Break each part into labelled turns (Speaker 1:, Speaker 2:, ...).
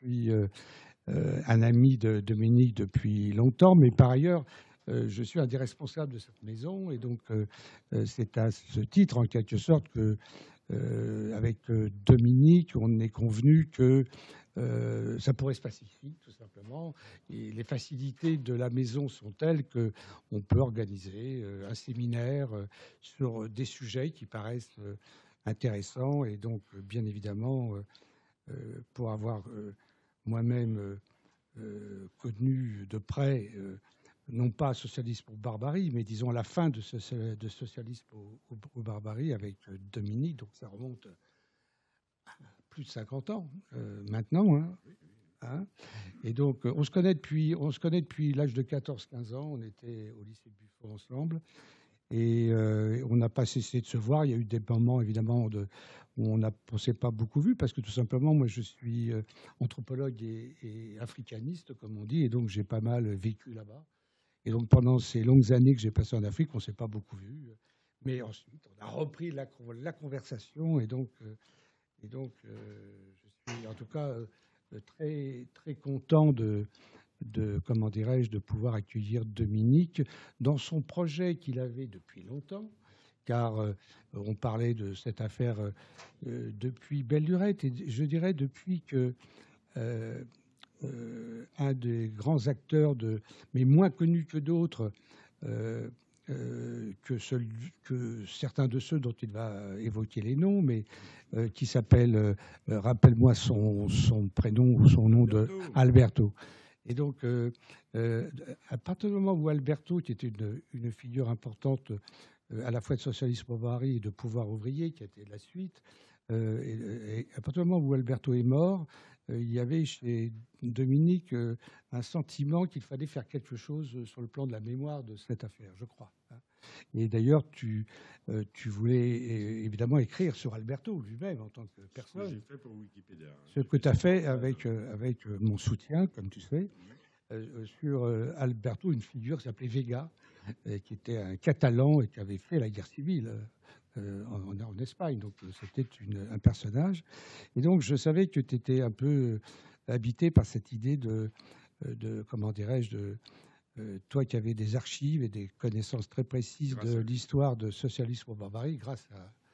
Speaker 1: suis un ami de Dominique depuis longtemps, mais par ailleurs, je suis un des responsables de cette maison. Et donc, c'est à ce titre, en quelque sorte, que, avec Dominique, on est convenu que ça pourrait se pacifier, tout simplement. Et les facilités de la maison sont telles qu'on peut organiser un séminaire sur des sujets qui paraissent intéressants. Et donc, bien évidemment, pour avoir moi-même connu de près, non pas Socialisme pour barbarie, mais disons la fin de Socialisme au barbarie avec Dominique. Donc ça remonte à plus de 50 ans maintenant. Hein. Et donc on se connaît depuis l'âge de 14-15 ans. On était au lycée de Buffon ensemble. Et on n'a pas cessé de se voir. Il y a eu des moments, évidemment, où on ne s'est pas beaucoup vu, parce que tout simplement, moi, je suis anthropologue et africaniste, comme on dit, et donc j'ai pas mal vécu là-bas. Et donc pendant ces longues années que j'ai passées en Afrique, on ne s'est pas beaucoup vu. Mais ensuite, on a repris la conversation, et donc je suis en tout cas très, très content comment dirais-je, de pouvoir accueillir Dominique dans son projet qu'il avait depuis longtemps, car on parlait de cette affaire depuis belle lurette, et je dirais depuis que un des grands acteurs, mais moins connu que d'autres, que certains de ceux dont il va évoquer les noms, mais qui s'appelle, rappelle-moi son prénom ou son nom, de Alberto. Et donc, à partir du moment où Alberto, qui était une figure importante à la fois de socialisme au barbarie et de pouvoir ouvrier, qui a été la suite, et à partir du moment où Alberto est mort, il y avait chez Dominique un sentiment qu'il fallait faire quelque chose sur le plan de la mémoire de cette affaire, je crois. Et d'ailleurs, tu voulais évidemment écrire sur Alberto lui-même en tant que personne.
Speaker 2: Ce que j'ai fait pour Wikipédia.
Speaker 1: Ce que tu as fait avec mon soutien, comme tu sais, sur Alberto, une figure qui s'appelait Vega, qui était un Catalan et qui avait fait la guerre civile en Espagne. Donc c'était un personnage. Et donc je savais que tu étais un peu habité par cette idée de comment dirais-je, toi qui avais des archives et des connaissances très précises de l'histoire de socialisme au barbarie grâce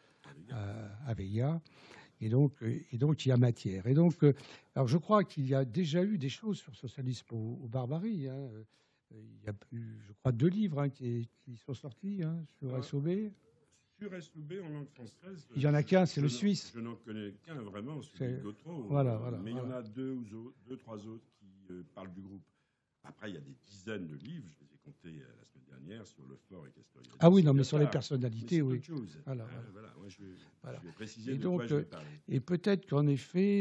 Speaker 1: à Vega. Et donc, il y a matière. Et donc, alors je crois qu'il y a déjà eu des choses sur socialisme au barbarie. Hein. Il y a eu, je crois, 2 livres qui sont sortis sur SOB.
Speaker 2: Sur SOB en langue française.
Speaker 1: Il n'y en a qu'un, c'est le suisse.
Speaker 2: Je n'en connais qu'un vraiment, celui de Gautreau.
Speaker 1: Voilà,
Speaker 2: mais il y en a 2-3 autres qui parlent du groupe. Après, il y a des dizaines de livres, je les ai comptés la semaine dernière, sur le fort et Castoriadis.
Speaker 1: Ah oui, non, mais sur les personnalités, oui.
Speaker 2: C'est autre chose.
Speaker 1: Voilà.
Speaker 2: Moi, je vais préciser de
Speaker 1: donc,
Speaker 2: quoi je vais parler.
Speaker 1: Et peut-être qu'en effet,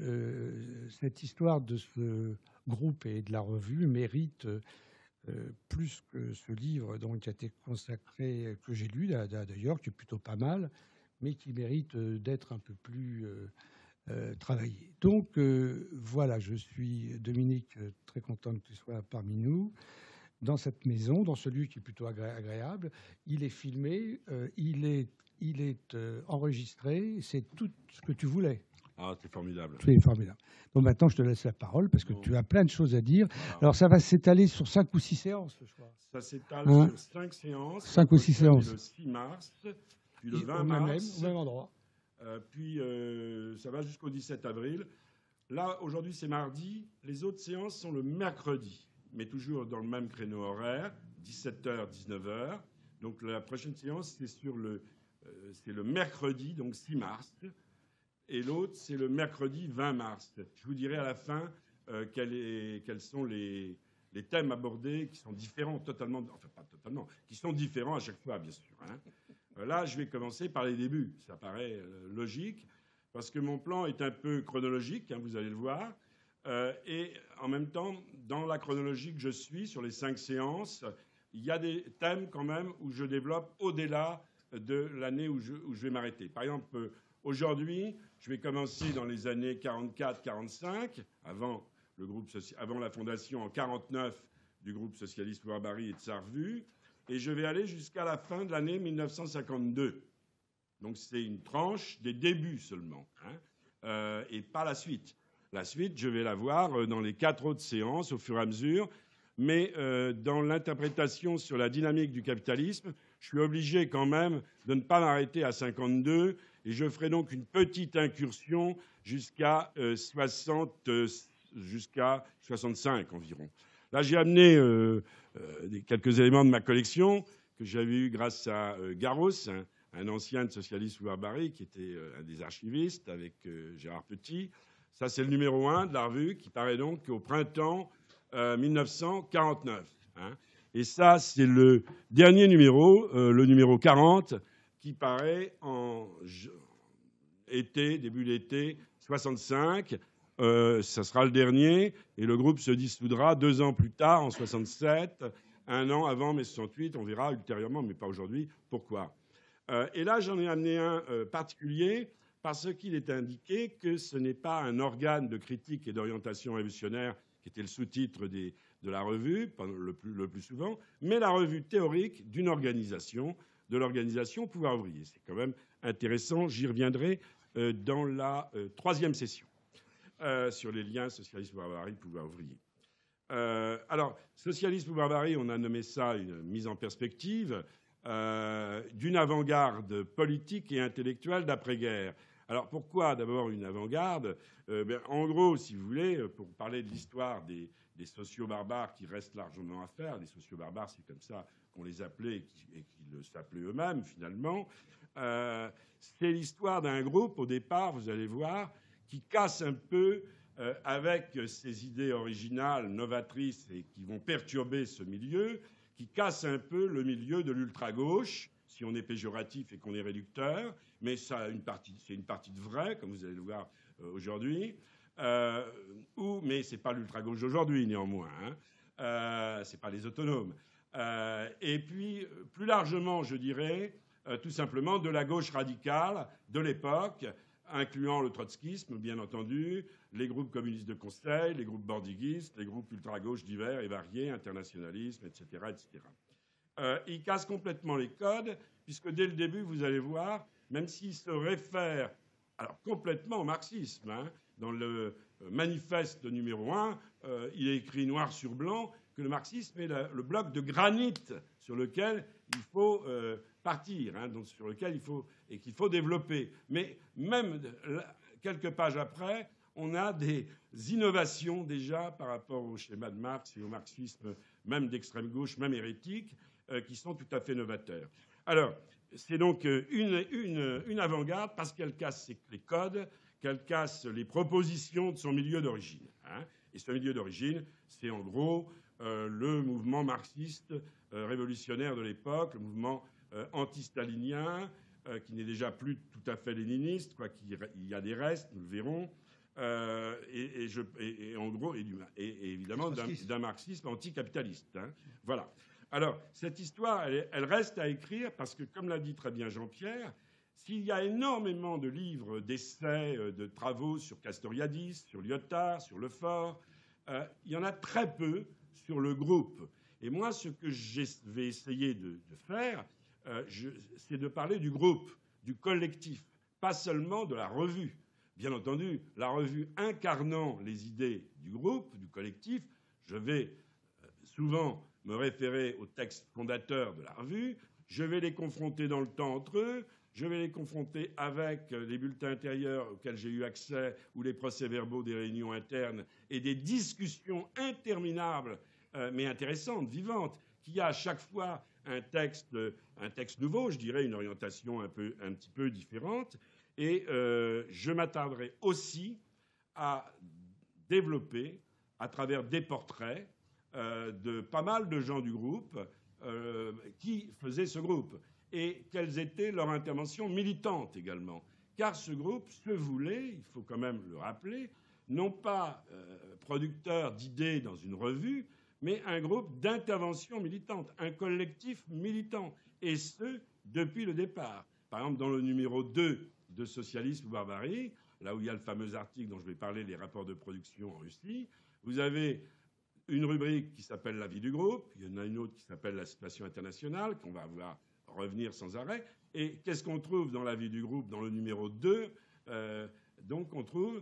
Speaker 1: cette histoire de ce groupe et de la revue mérite plus que ce livre qui a été consacré, que j'ai lu d'ailleurs, qui est plutôt pas mal, mais qui mérite d'être un peu plus travaillé. Donc voilà, je suis, Dominique, très content que tu sois parmi nous, dans cette maison, dans ce lieu qui est plutôt agréable. Il est filmé, il est enregistré, c'est tout ce que tu voulais.
Speaker 2: Ah, c'est formidable.
Speaker 1: C'est formidable. Donc maintenant, je te laisse la parole parce que tu as plein de choses à dire. Alors, ça va s'étaler sur 5 ou 6 séances, je crois.
Speaker 2: Ça s'étale sur 5 séances.
Speaker 1: 5 ou 6 séances.
Speaker 2: Le 6 mars, puis le 20 mars.
Speaker 1: Au même endroit.
Speaker 2: Puis ça va jusqu'au 17 avril. Là, aujourd'hui, c'est mardi. Les autres séances sont le mercredi, mais toujours dans le même créneau horaire, 17h, 19h. Donc la prochaine séance, c'est le mercredi, donc 6 mars. Et l'autre, c'est le mercredi 20 mars. Je vous dirai à la fin quels sont les thèmes abordés qui sont différents totalement, enfin pas totalement, qui sont différents à chaque fois, bien sûr. Là, je vais commencer par les débuts. Ça paraît logique, parce que mon plan est un peu chronologique, vous allez le voir. Et en même temps, dans la chronologie que je suis, sur les 5 séances, il y a des thèmes quand même où je développe au-delà de l'année où je vais m'arrêter. Par exemple, aujourd'hui, je vais commencer dans les années 44-45, avant la fondation en 49 du groupe socialiste Barbarie et de Sarrevu, et je vais aller jusqu'à la fin de l'année 1952. Donc c'est une tranche des débuts seulement, et pas la suite. La suite, je vais la voir dans les 4 autres séances au fur et à mesure. Mais dans l'interprétation sur la dynamique du capitalisme, je suis obligé quand même de ne pas m'arrêter à 52, et je ferai donc une petite incursion jusqu'à 65 environ. Là, j'ai amené quelques éléments de ma collection que j'avais eu grâce à Garros, un ancien de Socialisme ou Barbarie, qui était un des archivistes avec Gérard Petit. Ça, c'est le numéro 1 de la revue, qui paraît donc au printemps 1949. Hein. Et ça, c'est le dernier numéro, le numéro 40, qui paraît en début d'été 65. Ça sera le dernier, et le groupe se dissoudra 2 ans plus tard, en 67, 1 an avant mai 68. On verra ultérieurement, mais pas aujourd'hui, pourquoi. Et là, j'en ai amené un particulier, parce qu'il est indiqué que ce n'est pas un organe de critique et d'orientation révolutionnaire, qui était le sous-titre de la revue, le plus souvent, mais la revue théorique d'une organisation, de l'organisation Pouvoir ouvrier. C'est quand même intéressant, j'y reviendrai dans la 3e session, sur les liens socialisme barbarie pouvoir ouvrier. Alors, socialisme ou barbarie, on a nommé ça une mise en perspective d'une avant-garde politique et intellectuelle d'après-guerre. Alors pourquoi d'abord une avant-garde? En gros, si vous voulez, pour parler de l'histoire des socio-barbares qui restent largement à faire, les socio-barbares, c'est comme ça qu'on les appelait et qui le s'appelaient eux-mêmes finalement, c'est l'histoire d'un groupe au départ, vous allez voir, qui casse un peu avec ses idées originales, novatrices et qui vont perturber ce milieu, qui casse un peu le milieu de l'ultra-gauche, si on est péjoratif et qu'on est réducteur, mais ça, c'est une partie de vrai, comme vous allez le voir aujourd'hui, mais ce n'est pas l'ultra-gauche d'aujourd'hui, néanmoins. Ce n'est pas les autonomes. Et puis, plus largement, je dirais, tout simplement, de la gauche radicale de l'époque, incluant le trotskisme, bien entendu, les groupes communistes de conseil, les groupes bordiguistes, les groupes ultra-gauche divers et variés, internationalisme, etc., etc. Il casse complètement les codes, puisque dès le début, vous allez voir, même s'il se réfère alors, complètement au marxisme, dans le manifeste numéro 1, il est écrit noir sur blanc que le marxisme est le bloc de granit sur lequel il faut partir, donc sur lequel qu'il faut développer. Mais même quelques pages après, on a des innovations déjà par rapport au schéma de Marx et au marxisme, même d'extrême gauche, même hérétique, qui sont tout à fait novateurs. Alors, c'est donc une avant-garde parce qu'elle casse les codes, qu'elle casse les propositions de son milieu d'origine. Et ce milieu d'origine, c'est en gros le mouvement marxiste révolutionnaire de l'époque, le mouvement anti-stalinien, qui n'est déjà plus tout à fait léniniste, quoi qu'il y a des restes, nous le verrons, et en gros, et évidemment d'un marxisme anticapitaliste. Voilà. Alors, cette histoire, elle reste à écrire parce que, comme l'a dit très bien Jean-Pierre, s'il y a énormément de livres, d'essais, de travaux sur Castoriadis, sur Lyotard, sur Lefort, il y en a très peu sur le groupe. Et moi, ce que je vais essayer de faire, c'est de parler du groupe, du collectif, pas seulement de la revue. Bien entendu, la revue incarnant les idées du groupe, du collectif, je vais souvent me référer aux textes fondateurs de la revue, je vais les confronter dans le temps entre eux, je vais les confronter avec les bulletins intérieurs auxquels j'ai eu accès ou les procès-verbaux des réunions internes et des discussions interminables, mais intéressantes, vivantes, qui a à chaque fois un texte nouveau, je dirais, une orientation un petit peu différente. Et je m'attarderai aussi à développer, à travers des portraits, de pas mal de gens du groupe qui faisaient ce groupe et quelles étaient leurs interventions militantes également. Car ce groupe se voulait, il faut quand même le rappeler, non pas producteur d'idées dans une revue, mais un groupe d'intervention militante, un collectif militant, et ce, depuis le départ. Par exemple, dans le numéro 2 de Socialisme ou Barbarie, là où il y a le fameux article dont je vais parler, les rapports de production en Russie, vous avez une rubrique qui s'appelle la vie du groupe, il y en a une autre qui s'appelle la situation internationale, qu'on va voir revenir sans arrêt. Et qu'est-ce qu'on trouve dans la vie du groupe, dans le numéro 2 Donc on trouve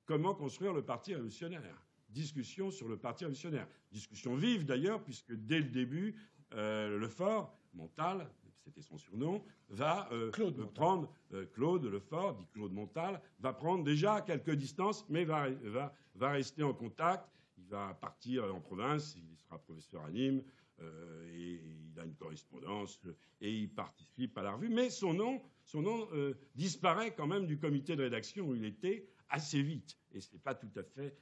Speaker 2: comment construire le parti révolutionnaire. Discussion sur le parti révolutionnaire. Discussion vive d'ailleurs, puisque dès le début, Lefort, Montal, c'était son surnom, va prendre Claude Lefort, dit Claude Montal, va prendre déjà quelques distances, mais va rester en contact. Il va partir en province, il sera professeur à Nîmes, et il a une correspondance, et il participe à la revue. Mais son nom disparaît quand même du comité de rédaction où il était assez vite. Et ce n'est pas tout à fait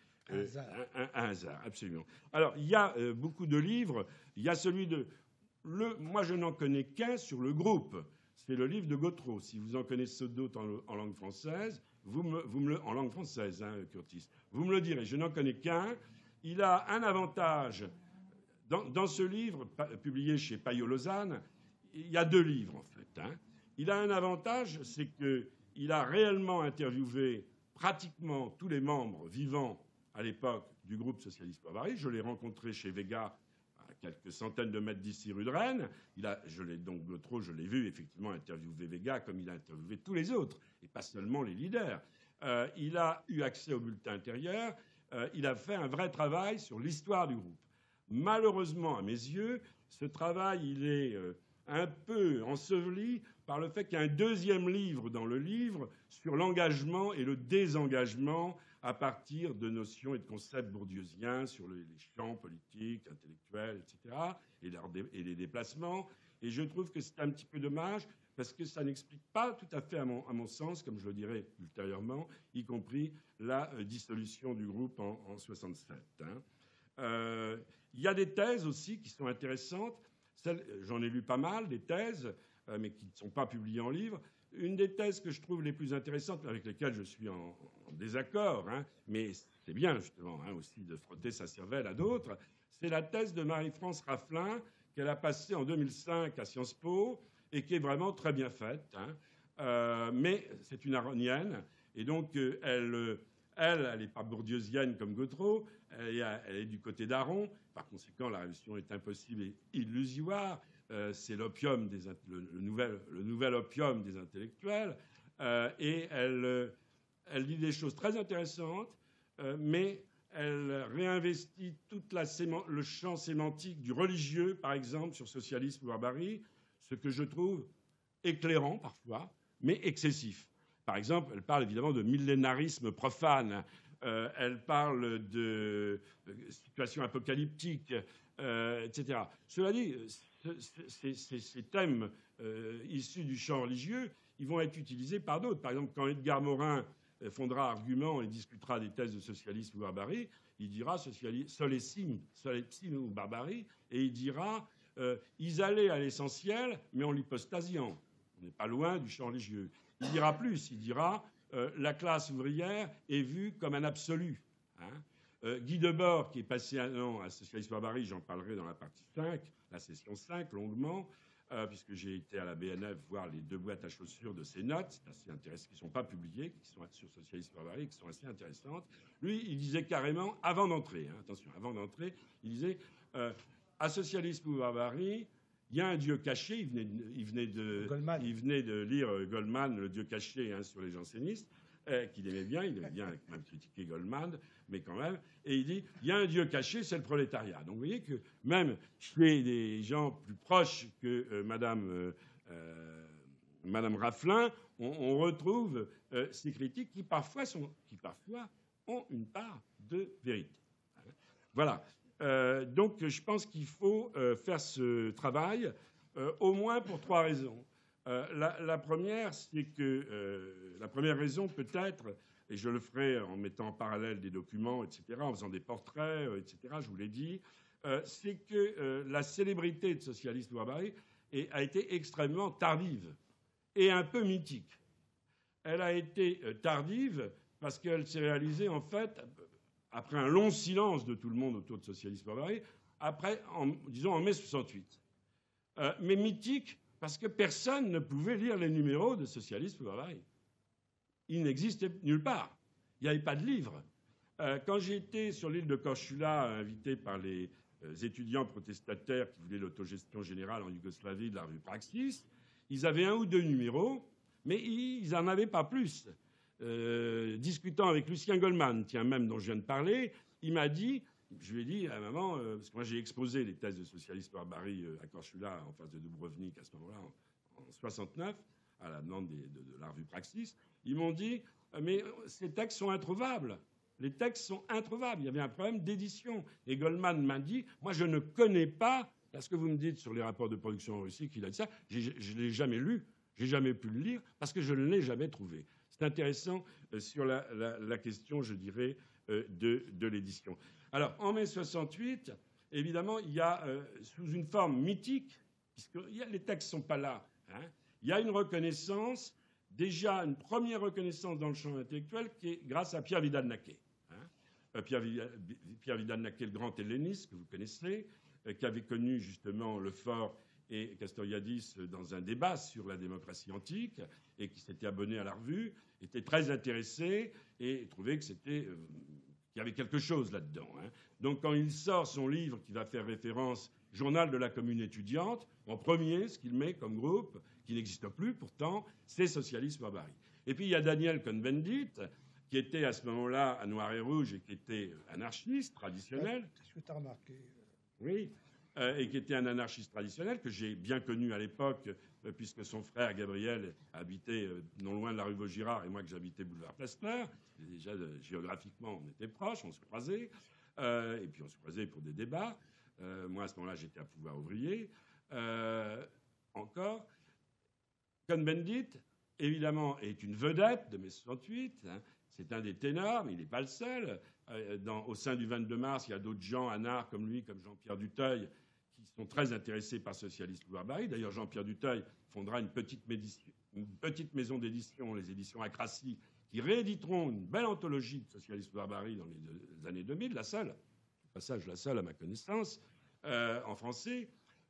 Speaker 2: un hasard, absolument. Alors, il y a beaucoup de livres. Il y a celui de... Moi, je n'en connais qu'un sur le groupe. C'est le livre de Gautreau. Si vous en connaissez d'autres en langue française, en langue française, hein, Curtis, vous me le direz. Je n'en connais qu'un. Il a un avantage. Dans ce livre, publié chez Payot-Lausanne, il y a 2 livres, en fait. Hein. Il a un avantage, c'est qu'il a réellement interviewé pratiquement tous les membres vivants à l'époque du groupe socialiste pour Paris. Je l'ai rencontré chez Véga, à quelques centaines de mètres d'ici, rue de Rennes. Gautreau, je l'ai vu effectivement interviewer Véga comme il a interviewé tous les autres, et pas seulement les leaders. Il a eu accès au bulletin intérieur. Il a fait un vrai travail sur l'histoire du groupe. Malheureusement, à mes yeux, ce travail, il est un peu enseveli par le fait qu'il y a un 2e livre dans le livre sur l'engagement et le désengagement à partir de notions et de concepts bourdieusiens sur les champs politiques, intellectuels, etc., et les déplacements. Et je trouve que c'est un petit peu dommage parce que ça n'explique pas tout à fait, à mon sens, comme je le dirai ultérieurement, y compris la dissolution du groupe en 1967. Hein. Il y a des thèses aussi qui sont intéressantes. J'en ai lu pas mal, des thèses, mais qui ne sont pas publiées en livre. Une des thèses que je trouve les plus intéressantes, avec lesquelles je suis en désaccord, hein, mais c'est bien justement hein, aussi de frotter sa cervelle à d'autres, c'est la thèse de Marie-France Raffelin qu'elle a passée en 2005 à Sciences Po et qui est vraiment très bien faite. Hein. Mais c'est une aronienne et donc elle n'est pas bourdieusienne comme Gautreau, elle est du côté d'Aron. Par conséquent, la révolution est impossible et illusoire. C'est l'opium le nouvel opium des intellectuels. Et elle dit des choses très intéressantes, mais elle réinvestit tout le champ sémantique du religieux, par exemple, sur socialisme ou barbarie, ce que je trouve éclairant parfois, mais excessif. Par exemple, elle parle évidemment de millénarisme profane. Elle parle de situation apocalyptique, etc. Cela dit, ces thèmes issus du champ religieux, ils vont être utilisés par d'autres. Par exemple, quand Edgar Morin fondera Argument et discutera des thèses de socialisme ou barbarie, il dira solecim ou barbarie, et il dira ils allaient à l'essentiel, mais en l'hypostasiant. On n'est pas loin du champ religieux. Il dira plus, il dira la classe ouvrière est vue comme un absolu. Hein. Guy Debord, qui est passé un an à Socialisme Barbarie, j'en parlerai dans la partie 5, la session 5, longuement, puisque j'ai été à la BNF voir les 2 boîtes à chaussures de ses notes, assez intéressantes, qui ne sont pas publiées, qui sont sur Socialisme Barbarie, qui sont assez intéressantes. Lui, il disait carrément, avant d'entrer, hein, attention, avant d'entrer, il disait à Socialisme ou Barbarie, il y a un Dieu caché. Il venait de lire Goldman, le Dieu caché, hein, sur les jansénistes, qu'il aimait bien. Il aimait bien même critiquer Goldman, mais quand même. Et il dit, il y a un Dieu caché, c'est le prolétariat. Donc vous voyez que même chez des gens plus proches que Madame Raffelin, on retrouve ces critiques qui parfois ont une part de vérité. Voilà. Donc je pense qu'il faut faire ce travail, au moins pour 3 raisons. La première, c'est que la première raison peut-être, et je le ferai en mettant en parallèle des documents, etc., en faisant des portraits, etc., je vous l'ai dit, c'est que la célébrité de Socialiste Barbarie a été extrêmement tardive et un peu mythique. Elle a été tardive parce qu'elle s'est réalisée en fait après un long silence de tout le monde autour de Socialisme Barbarie, disons en mai 68. Mais mythique, parce que personne ne pouvait lire les numéros de Socialisme Barbarie. Ils n'existaient nulle part. Il n'y avait pas de livre. Quand j'ai été sur l'île de Korčula, invité par les étudiants protestataires qui voulaient l'autogestion générale en Yougoslavie de la revue Praxis, ils avaient 1 ou 2 numéros, mais ils n'en avaient pas plus. discutant avec Lucien Goldman, tiens, même dont je viens de parler, il m'a dit, je lui ai dit à maman, parce que moi j'ai exposé les thèses de socialisme barbarie à Korčula, en face de Dubrovnik à ce moment-là, en 69, à la demande de la revue Praxis, ils m'ont dit, mais ces textes sont introuvables. Les textes sont introuvables. Il y avait un problème d'édition. Et Goldman m'a dit, moi je ne connais pas, parce que vous me dites sur les rapports de production en Russie qu'il a dit ça, je ne l'ai jamais lu, j'ai jamais pu le lire, parce que je ne l'ai jamais trouvé. C'est intéressant sur la question, je dirais, de l'édition. Alors, en mai 68, évidemment, il y a, sous une forme mythique, puisque les textes ne sont pas là, hein, il y a une reconnaissance, déjà une première reconnaissance dans le champ intellectuel, qui est grâce à Pierre Vidal-Naquet. Hein. Pierre Vidal-Naquet, le grand helléniste que vous connaissez, qui avait connu justement Lefort et Castoriadis dans un débat sur la démocratie antique, et qui s'était abonné à la revue, était très intéressé et trouvait que c'était... qu'il y avait quelque chose là-dedans. Hein. Donc quand il sort son livre qui va faire référence, Journal de la commune étudiante, en premier, ce qu'il met comme groupe, qui n'existe plus pourtant, c'est Socialisme Barbarie. Et puis il y a Daniel Cohn-Bendit, qui était à ce moment-là à Noir et Rouge et qui était anarchiste traditionnel.
Speaker 1: Qu'est-ce que tu as remarqué ?
Speaker 2: Oui, et qui était un anarchiste traditionnel, que j'ai bien connu à l'époque, puisque son frère Gabriel habitait non loin de la rue Vaugirard, et moi que j'habitais boulevard Pasteur. Déjà, géographiquement, on était proches, on se croisait, et puis on se croisait pour des débats. Moi, à ce moment-là, j'étais à Pouvoir ouvrier. Encore, Cohn-Bendit, évidemment, est une vedette de mai 68. Hein. C'est un des ténors, mais il n'est pas le seul. Au sein du 22 mars, il y a d'autres gens, anards comme lui, comme Jean-Pierre Duteuil, qui sont très intéressés par Socialisme Barbarie. D'ailleurs, Jean-Pierre Duteuil fondera une petite maison d'édition, les éditions Acracy, qui rééditeront une belle anthologie de Socialisme Barbarie dans les années 2000, la seule, au passage la seule à ma connaissance, en français.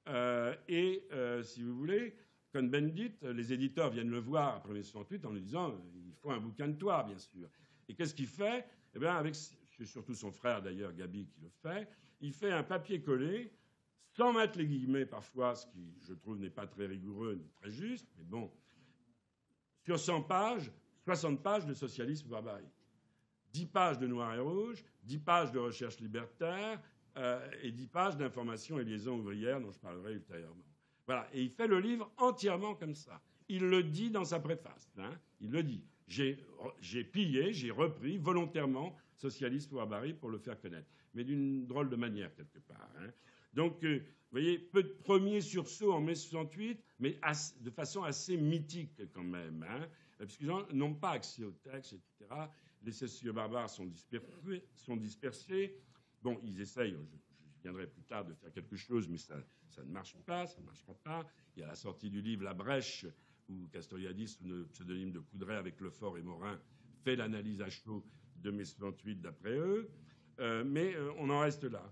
Speaker 2: Si vous voulez, Cohn-Bendit, les éditeurs viennent le voir après mai 68 en lui disant il faut un bouquin de toi, bien sûr. Et qu'est-ce qu'il fait? Eh bien, c'est surtout son frère d'ailleurs, Gabi, qui le fait. Il fait un papier collé, sans mettre les guillemets parfois, ce qui, je trouve, n'est pas très rigoureux ni très juste, mais bon, sur 100 pages, 60 pages de Socialisme Barbarie, 10 pages de Noir et Rouge, 10 pages de Recherche libertaire et 10 pages d'information et liaison ouvrière dont je parlerai ultérieurement. Voilà, et il fait le livre entièrement comme ça. Il le dit dans sa préface. Hein, il le dit. J'ai pillé, j'ai repris volontairement Socialisme Barbarie pour le faire connaître, mais d'une drôle de manière quelque part. Hein. Donc, vous voyez, peu de premiers sursauts en mai 68, mais de façon assez mythique quand même, hein, puisqu'ils n'ont pas accès au texte, etc. Les sociobarbares sont dispersés. Bon, ils essayent, je viendrai plus tard, de faire quelque chose, mais ça ne marche pas, ça ne marchera pas. Il y a la sortie du livre La Brèche, où Castoriadis, sous le pseudonyme de Coudray, avec Lefort et Morin, fait l'analyse à chaud de mai 68 d'après eux. Mais on en reste là.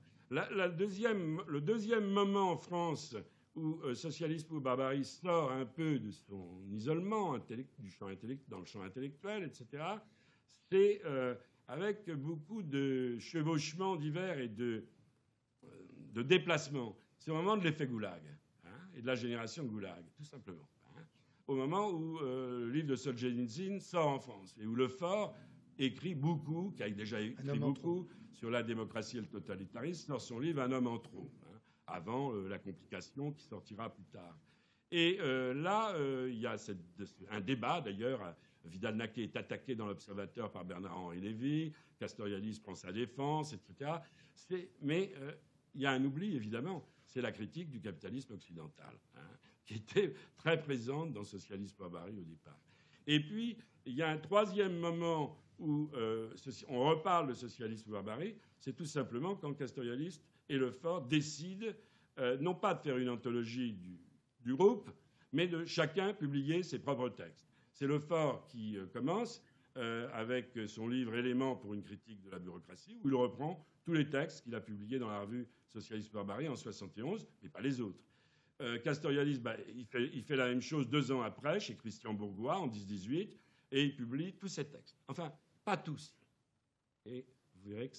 Speaker 2: Le deuxième moment en France où Socialisme ou Barbarie sort un peu de son isolement dans le champ intellectuel, etc., c'est avec beaucoup de chevauchements divers et de déplacements. C'est au moment de l'effet Goulag, hein, et de la génération Goulag, tout simplement. Hein, au moment où le livre de Solzhenitsyn sort en France et où Lefort écrit beaucoup, qui a déjà écrit beaucoup sur la démocratie et le totalitarisme, sort son livre Un homme en trop, hein, avant La complication qui sortira plus tard. Et là, il y a un débat d'ailleurs. Vidal-Naquet est attaqué dans l'Observateur par Bernard-Henri Lévy, Castoriadis prend sa défense, etc. Mais il y a un oubli, évidemment, c'est la critique du capitalisme occidental, hein, qui était très présente dans Socialisme Barbarie au départ. Et puis, il y a un troisième moment où on reparle de Socialisme Barbarie, c'est tout simplement quand Castoriadis et Lefort décident, non pas de faire une anthologie du groupe, mais de chacun publier ses propres textes. C'est Lefort qui commence avec son livre Éléments pour une critique de la bureaucratie, où il reprend tous les textes qu'il a publiés dans la revue Socialisme Barbarie en 71, mais pas les autres. Castoriadis, il fait la même chose 2 ans après, chez Christian Bourgois, en 10-18, et il publie tous ses textes. Enfin, pas tous. Et vous verrez que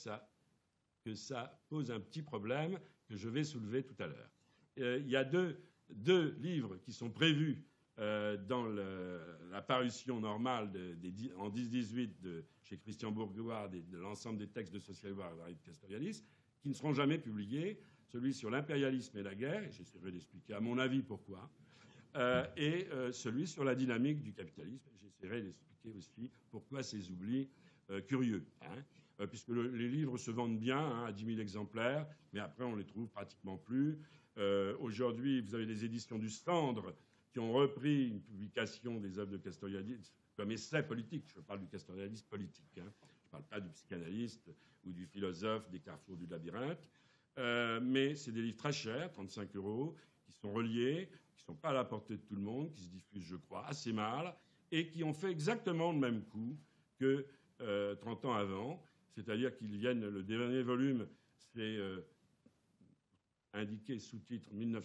Speaker 2: ça pose un petit problème que je vais soulever tout à l'heure. Il y a deux livres qui sont prévus dans la parution normale en 10-18 chez Christian Bourgois de l'ensemble des textes de Social Barbarie de Castoriadis, qui ne seront jamais publiés, celui sur l'impérialisme et la guerre, et j'essaierai d'expliquer à mon avis pourquoi, et celui sur la dynamique du capitalisme, et j'essaierai d'expliquer aussi pourquoi ces oublis curieux, hein, puisque les livres se vendent bien, hein, à 10 000 exemplaires, mais après on les trouve pratiquement plus. Aujourd'hui, vous avez les éditions du Cendre qui ont repris une publication des œuvres de Castoriadis comme essai politique. Je parle du Castoriadis politique, hein. Je ne parle pas du psychanalyste ou du philosophe des carrefours du labyrinthe. Mais c'est des livres très chers, 35 €, qui sont reliés, qui ne sont pas à la portée de tout le monde, qui se diffusent, je crois, assez mal, et qui ont fait exactement le même coup que 30 ans avant. C'est-à-dire qu'ils viennent, le dernier volume, c'est indiqué sous-titre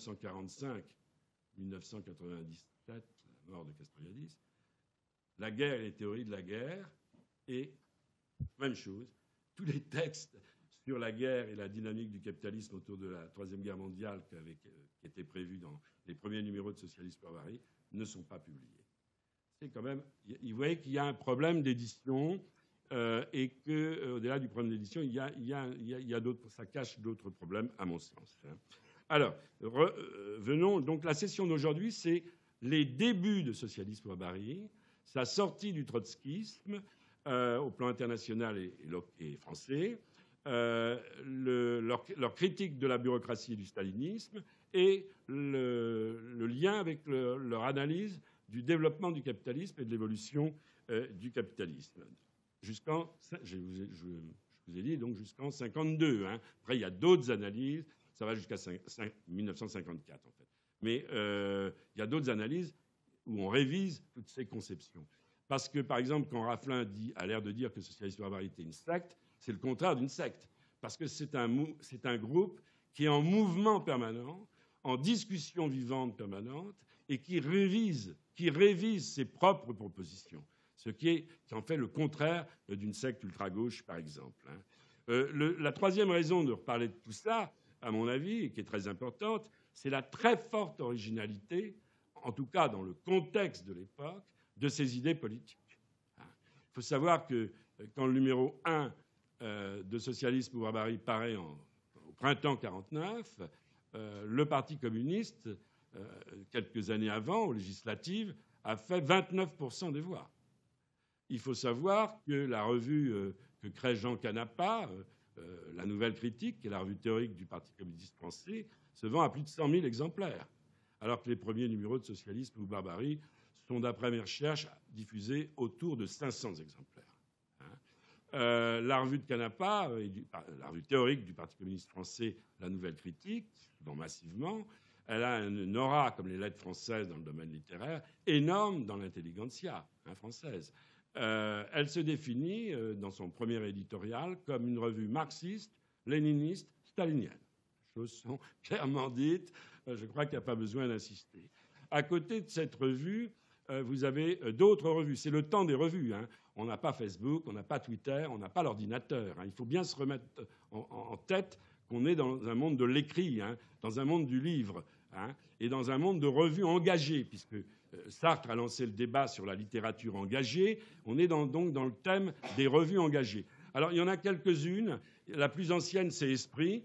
Speaker 2: 1945-1997, la mort de Castoriadis, la guerre et les théories de la guerre, et même chose, tous les textes sur la guerre et la dynamique du capitalisme autour de la Troisième Guerre mondiale qui étaient prévus dans les premiers numéros de Socialiste Barbarie ne sont pas publiés. C'est quand même, vous voyez qu'il y a un problème d'édition et qu'au-delà du problème d'édition, il y a d'autres, ça cache d'autres problèmes, à mon sens. Alors, venons, donc la session d'aujourd'hui, c'est les débuts de Socialiste Barbarie, sa sortie du trotskisme au plan international et français, leur critique de la bureaucratie et du stalinisme et le lien avec leur analyse du développement du capitalisme et de l'évolution du capitalisme. Je vous ai dit, donc jusqu'en 52. Hein. Après, il y a d'autres analyses, ça va jusqu'à 1954 en fait. Mais il y a d'autres analyses où on révise toutes ces conceptions. Parce que, par exemple, quand Raflin a l'air de dire que Socialiste Barbarie était une secte, c'est le contraire d'une secte. Parce que c'est un groupe qui est en mouvement permanent, en discussion vivante permanente, et qui révise ses propres propositions. Ce qui en fait le contraire d'une secte ultra-gauche, par exemple. La troisième raison de reparler de tout ça, à mon avis, et qui est très importante, c'est la très forte originalité, en tout cas dans le contexte de l'époque, de ces idées politiques. Il faut savoir que quand le numéro 1 de Socialisme ou Barbarie paraît au printemps 1949, le Parti communiste, quelques années avant, aux législatives, a fait 29% des voix. Il faut savoir que la revue que crée Jean Canapa, la Nouvelle Critique, qui est la revue théorique du Parti communiste français, se vend à plus de 100 000 exemplaires, alors que les premiers numéros de Socialisme ou Barbarie sont, d'après mes recherches, diffusés autour de 500 exemplaires. La revue de Canapa, la revue théorique du Parti communiste français, la Nouvelle Critique, vend massivement. Elle a une aura, comme les lettres françaises dans le domaine littéraire, énorme dans l'intelligentsia française. Elle se définit, dans son premier éditorial, comme une revue marxiste, léniniste, stalinienne. Les choses sont clairement dites. Je crois qu'il n'y a pas besoin d'insister. À côté de cette revue, vous avez d'autres revues. C'est le temps des revues. On n'a pas Facebook, on n'a pas Twitter, on n'a pas l'ordinateur. Il faut bien se remettre en tête qu'on est dans un monde de l'écrit, dans un monde du livre, et dans un monde de revues engagées, puisque Sartre a lancé le débat sur la littérature engagée. On est donc dans le thème des revues engagées. Alors, il y en a quelques-unes. La plus ancienne, c'est Esprit.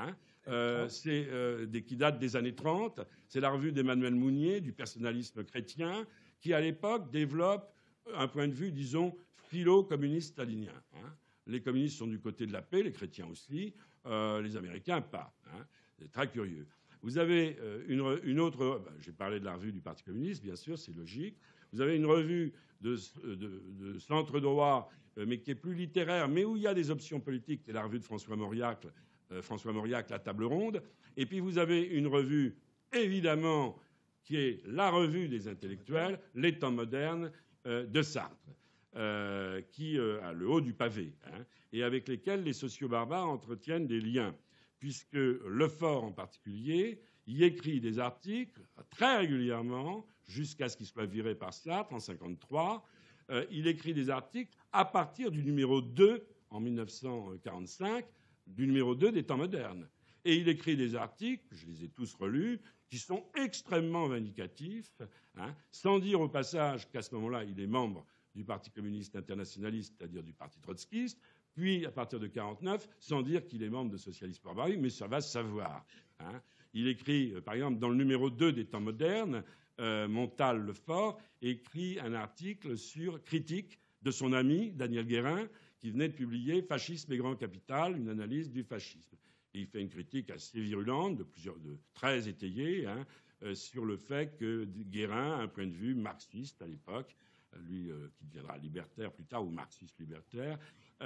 Speaker 2: Qui date des années 30. C'est la revue d'Emmanuel Mounier, du personnalisme chrétien, qui, à l'époque, développe un point de vue, disons, philo-communiste stalinien. Les communistes sont du côté de la paix, les chrétiens aussi, les Américains pas. C'est très curieux. Vous avez une autre... j'ai parlé de la revue du Parti communiste, bien sûr, c'est logique. Vous avez une revue de centre droit, mais qui est plus littéraire, mais où il y a des options politiques, qui est la revue de François Mauriac, La Table Ronde. Et puis vous avez une revue, évidemment, qui est la revue des intellectuels, Les Temps modernes, de Sartre, qui a le haut du pavé, et avec lesquels les sociobarbares entretiennent des liens, puisque Lefort en particulier y écrit des articles très régulièrement, jusqu'à ce qu'il soit viré par Sartre en 1953. Il écrit des articles à partir du numéro 2, en 1945, du numéro 2 des Temps modernes. Et il écrit des articles, je les ai tous relus, qui sont extrêmement vindicatifs, hein, sans dire au passage qu'à ce moment-là, il est membre du Parti communiste internationaliste, c'est-à-dire du Parti trotskiste, puis à partir de 1949, sans dire qu'il est membre de Socialistes pour Paris, mais ça va se savoir. Hein. Il écrit, par exemple, dans le numéro 2 des Temps modernes, Montal-Lefort écrit un article critique de son ami Daniel Guérin, qui venait de publier « Fascisme et grand capital, une analyse du fascisme ». Et il fait une critique assez virulente, très étayée, hein, sur le fait que Guérin a un point de vue marxiste à l'époque, lui qui deviendra libertaire plus tard, ou marxiste libertaire,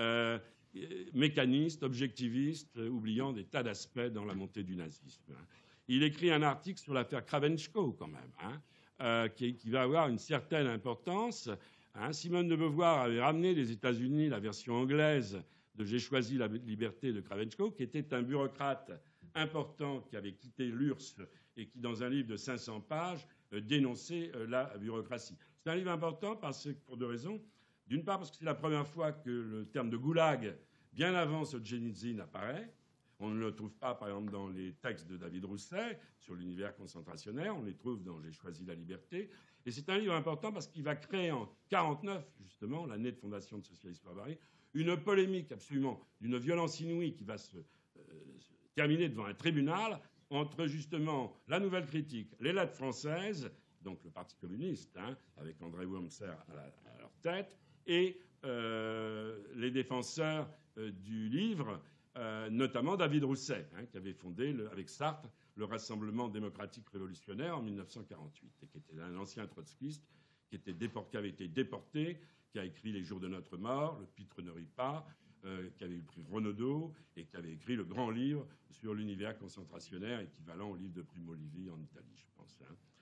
Speaker 2: mécaniste, objectiviste, oubliant des tas d'aspects dans la montée du nazisme. Il écrit un article sur l'affaire Kraventschko, quand même, hein, qui va avoir une certaine importance. Hein. Simone de Beauvoir avait ramené des États-Unis la version anglaise de « J'ai choisi la liberté » de Kraventschko, qui était un bureaucrate important qui avait quitté l'URSS et qui, dans un livre de 500 pages, dénonçait la bureaucratie. C'est un livre important pour deux raisons. D'une part, parce que c'est la première fois que le terme de goulag, bien avant Solzhenitsyn, apparaît. On ne le trouve pas, par exemple, dans les textes de David Rousset sur l'univers concentrationnaire. On les trouve dans « J'ai choisi la liberté ». Et c'est un livre important parce qu'il va créer en 1949, justement, l'année de fondation de Socialistes pour Paris, une polémique absolument d'une violence inouïe qui va se terminer devant un tribunal entre, justement, la Nouvelle Critique, les lettres françaises, donc le Parti communiste, hein, avec André Wurmser à leur tête, et les défenseurs du livre, notamment David Rousset, hein, qui avait fondé, avec Sartre, le Rassemblement démocratique révolutionnaire en 1948, et qui était un ancien trotskiste, qui avait été déporté, qui a écrit Les jours de notre mort, Le pitre ne rit pas, qui avait eu le prix Renaudot, et qui avait écrit le grand livre sur l'univers concentrationnaire, équivalent au livre de Primo Levi en Italie, je pense.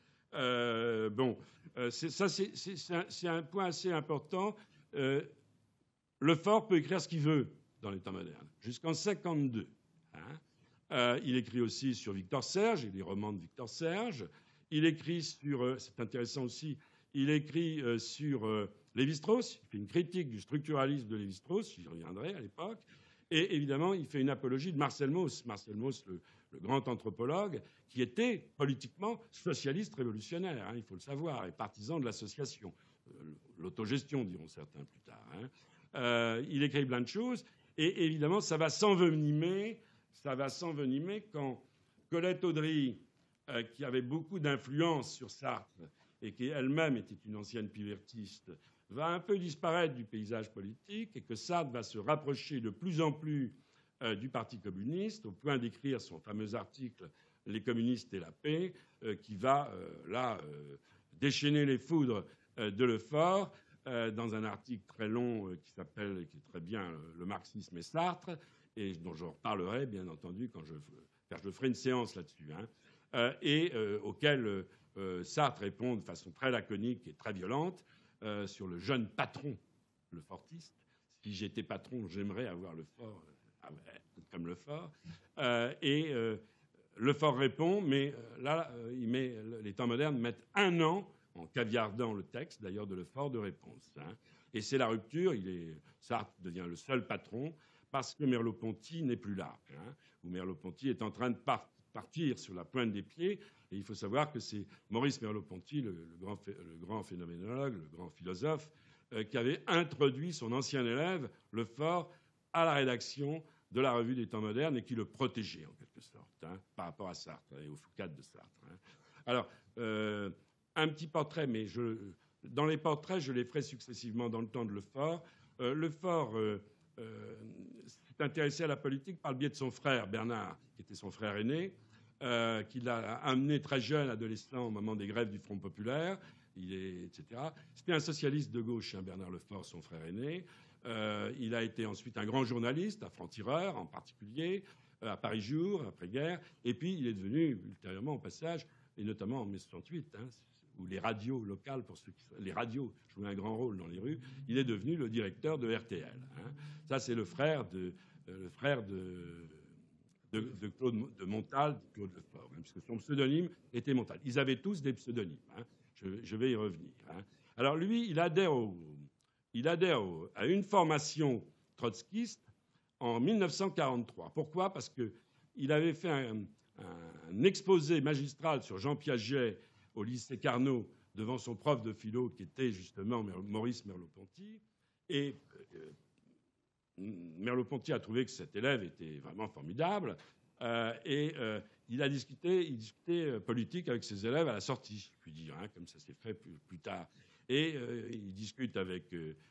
Speaker 2: Hein. C'est un point assez important. Lefort peut écrire ce qu'il veut dans les temps modernes, jusqu'en 1952. Hein. Il écrit aussi sur Victor Serge, et les romans de Victor Serge. Il écrit sur, c'est intéressant aussi, il écrit sur Lévi-Strauss. Il fait une critique du structuralisme de Lévi-Strauss, j'y reviendrai à l'époque. Et évidemment, il fait une apologie de Marcel Mauss. Marcel Mauss, le grand anthropologue, qui était politiquement socialiste révolutionnaire, hein, il faut le savoir, et partisan de l'association. L'autogestion, diront certains plus tard. Hein. Il écrit plein de choses. Et évidemment, ça va s'envenimer quand Colette Audry, qui avait beaucoup d'influence sur Sartre et qui elle-même était une ancienne pivertiste, va un peu disparaître du paysage politique et que Sartre va se rapprocher de plus en plus du Parti communiste, au point d'écrire son fameux article « Les communistes et la paix », qui va déchaîner les foudres de Lefort dans un article très long qui est très bien « Le marxisme et Sartre », et dont je reparlerai, bien entendu, car je ferai une séance là-dessus, hein, auquel Sartre répond de façon très laconique et très violente sur le jeune patron, le fortiste. Si j'étais patron, j'aimerais avoir Lefort comme Lefort. Lefort répond, mais là, les temps modernes mettent 1 an, en caviardant le texte, d'ailleurs, de Lefort, de réponse. Hein. Et c'est la rupture. Sartre devient le seul patron parce que Merleau-Ponty n'est plus là. Hein, où Merleau-Ponty est en train de partir sur la pointe des pieds. Et il faut savoir que c'est Maurice Merleau-Ponty, le grand phénoménologue, le grand philosophe, qui avait introduit son ancien élève, Lefort, à la rédaction de la Revue des Temps modernes et qui le protégeait, en quelque sorte, hein, par rapport à Sartre et au Foucade de Sartre. Hein. Alors, un petit portrait, mais dans les portraits, je les ferai successivement dans le temps de Lefort. Lefort s'est intéressé à la politique par le biais de son frère, Bernard, qui était son frère aîné, qui l'a amené très jeune, adolescent, au moment des grèves du Front populaire, etc. C'était un socialiste de gauche, hein, Bernard Lefort, son frère aîné. Il a été ensuite un grand journaliste, à Franc-Tireur en particulier, à Paris Jour, après-guerre. Et puis, il est devenu, ultérieurement, au passage, et notamment en mai 68, hein, où les radios locales, les radios jouaient un grand rôle dans les rues, il est devenu le directeur de RTL. Hein. Ça, c'est le frère de Claude de Montal, Claude Lefort, hein, puisque son pseudonyme était Montal. Ils avaient tous des pseudonymes. Hein. Je vais y revenir. Hein. Alors lui, il adhère à une formation trotskiste en 1943. Pourquoi ? Parce que il avait fait un exposé magistral sur Jean Piaget au lycée Carnot devant son prof de philo qui était justement Maurice Merleau-Ponty. Et Merleau-Ponty a trouvé que cet élève était vraiment formidable. Il discutait politique avec ses élèves à la sortie, je puis dire, hein, comme ça s'est fait plus tard. Et il discute avec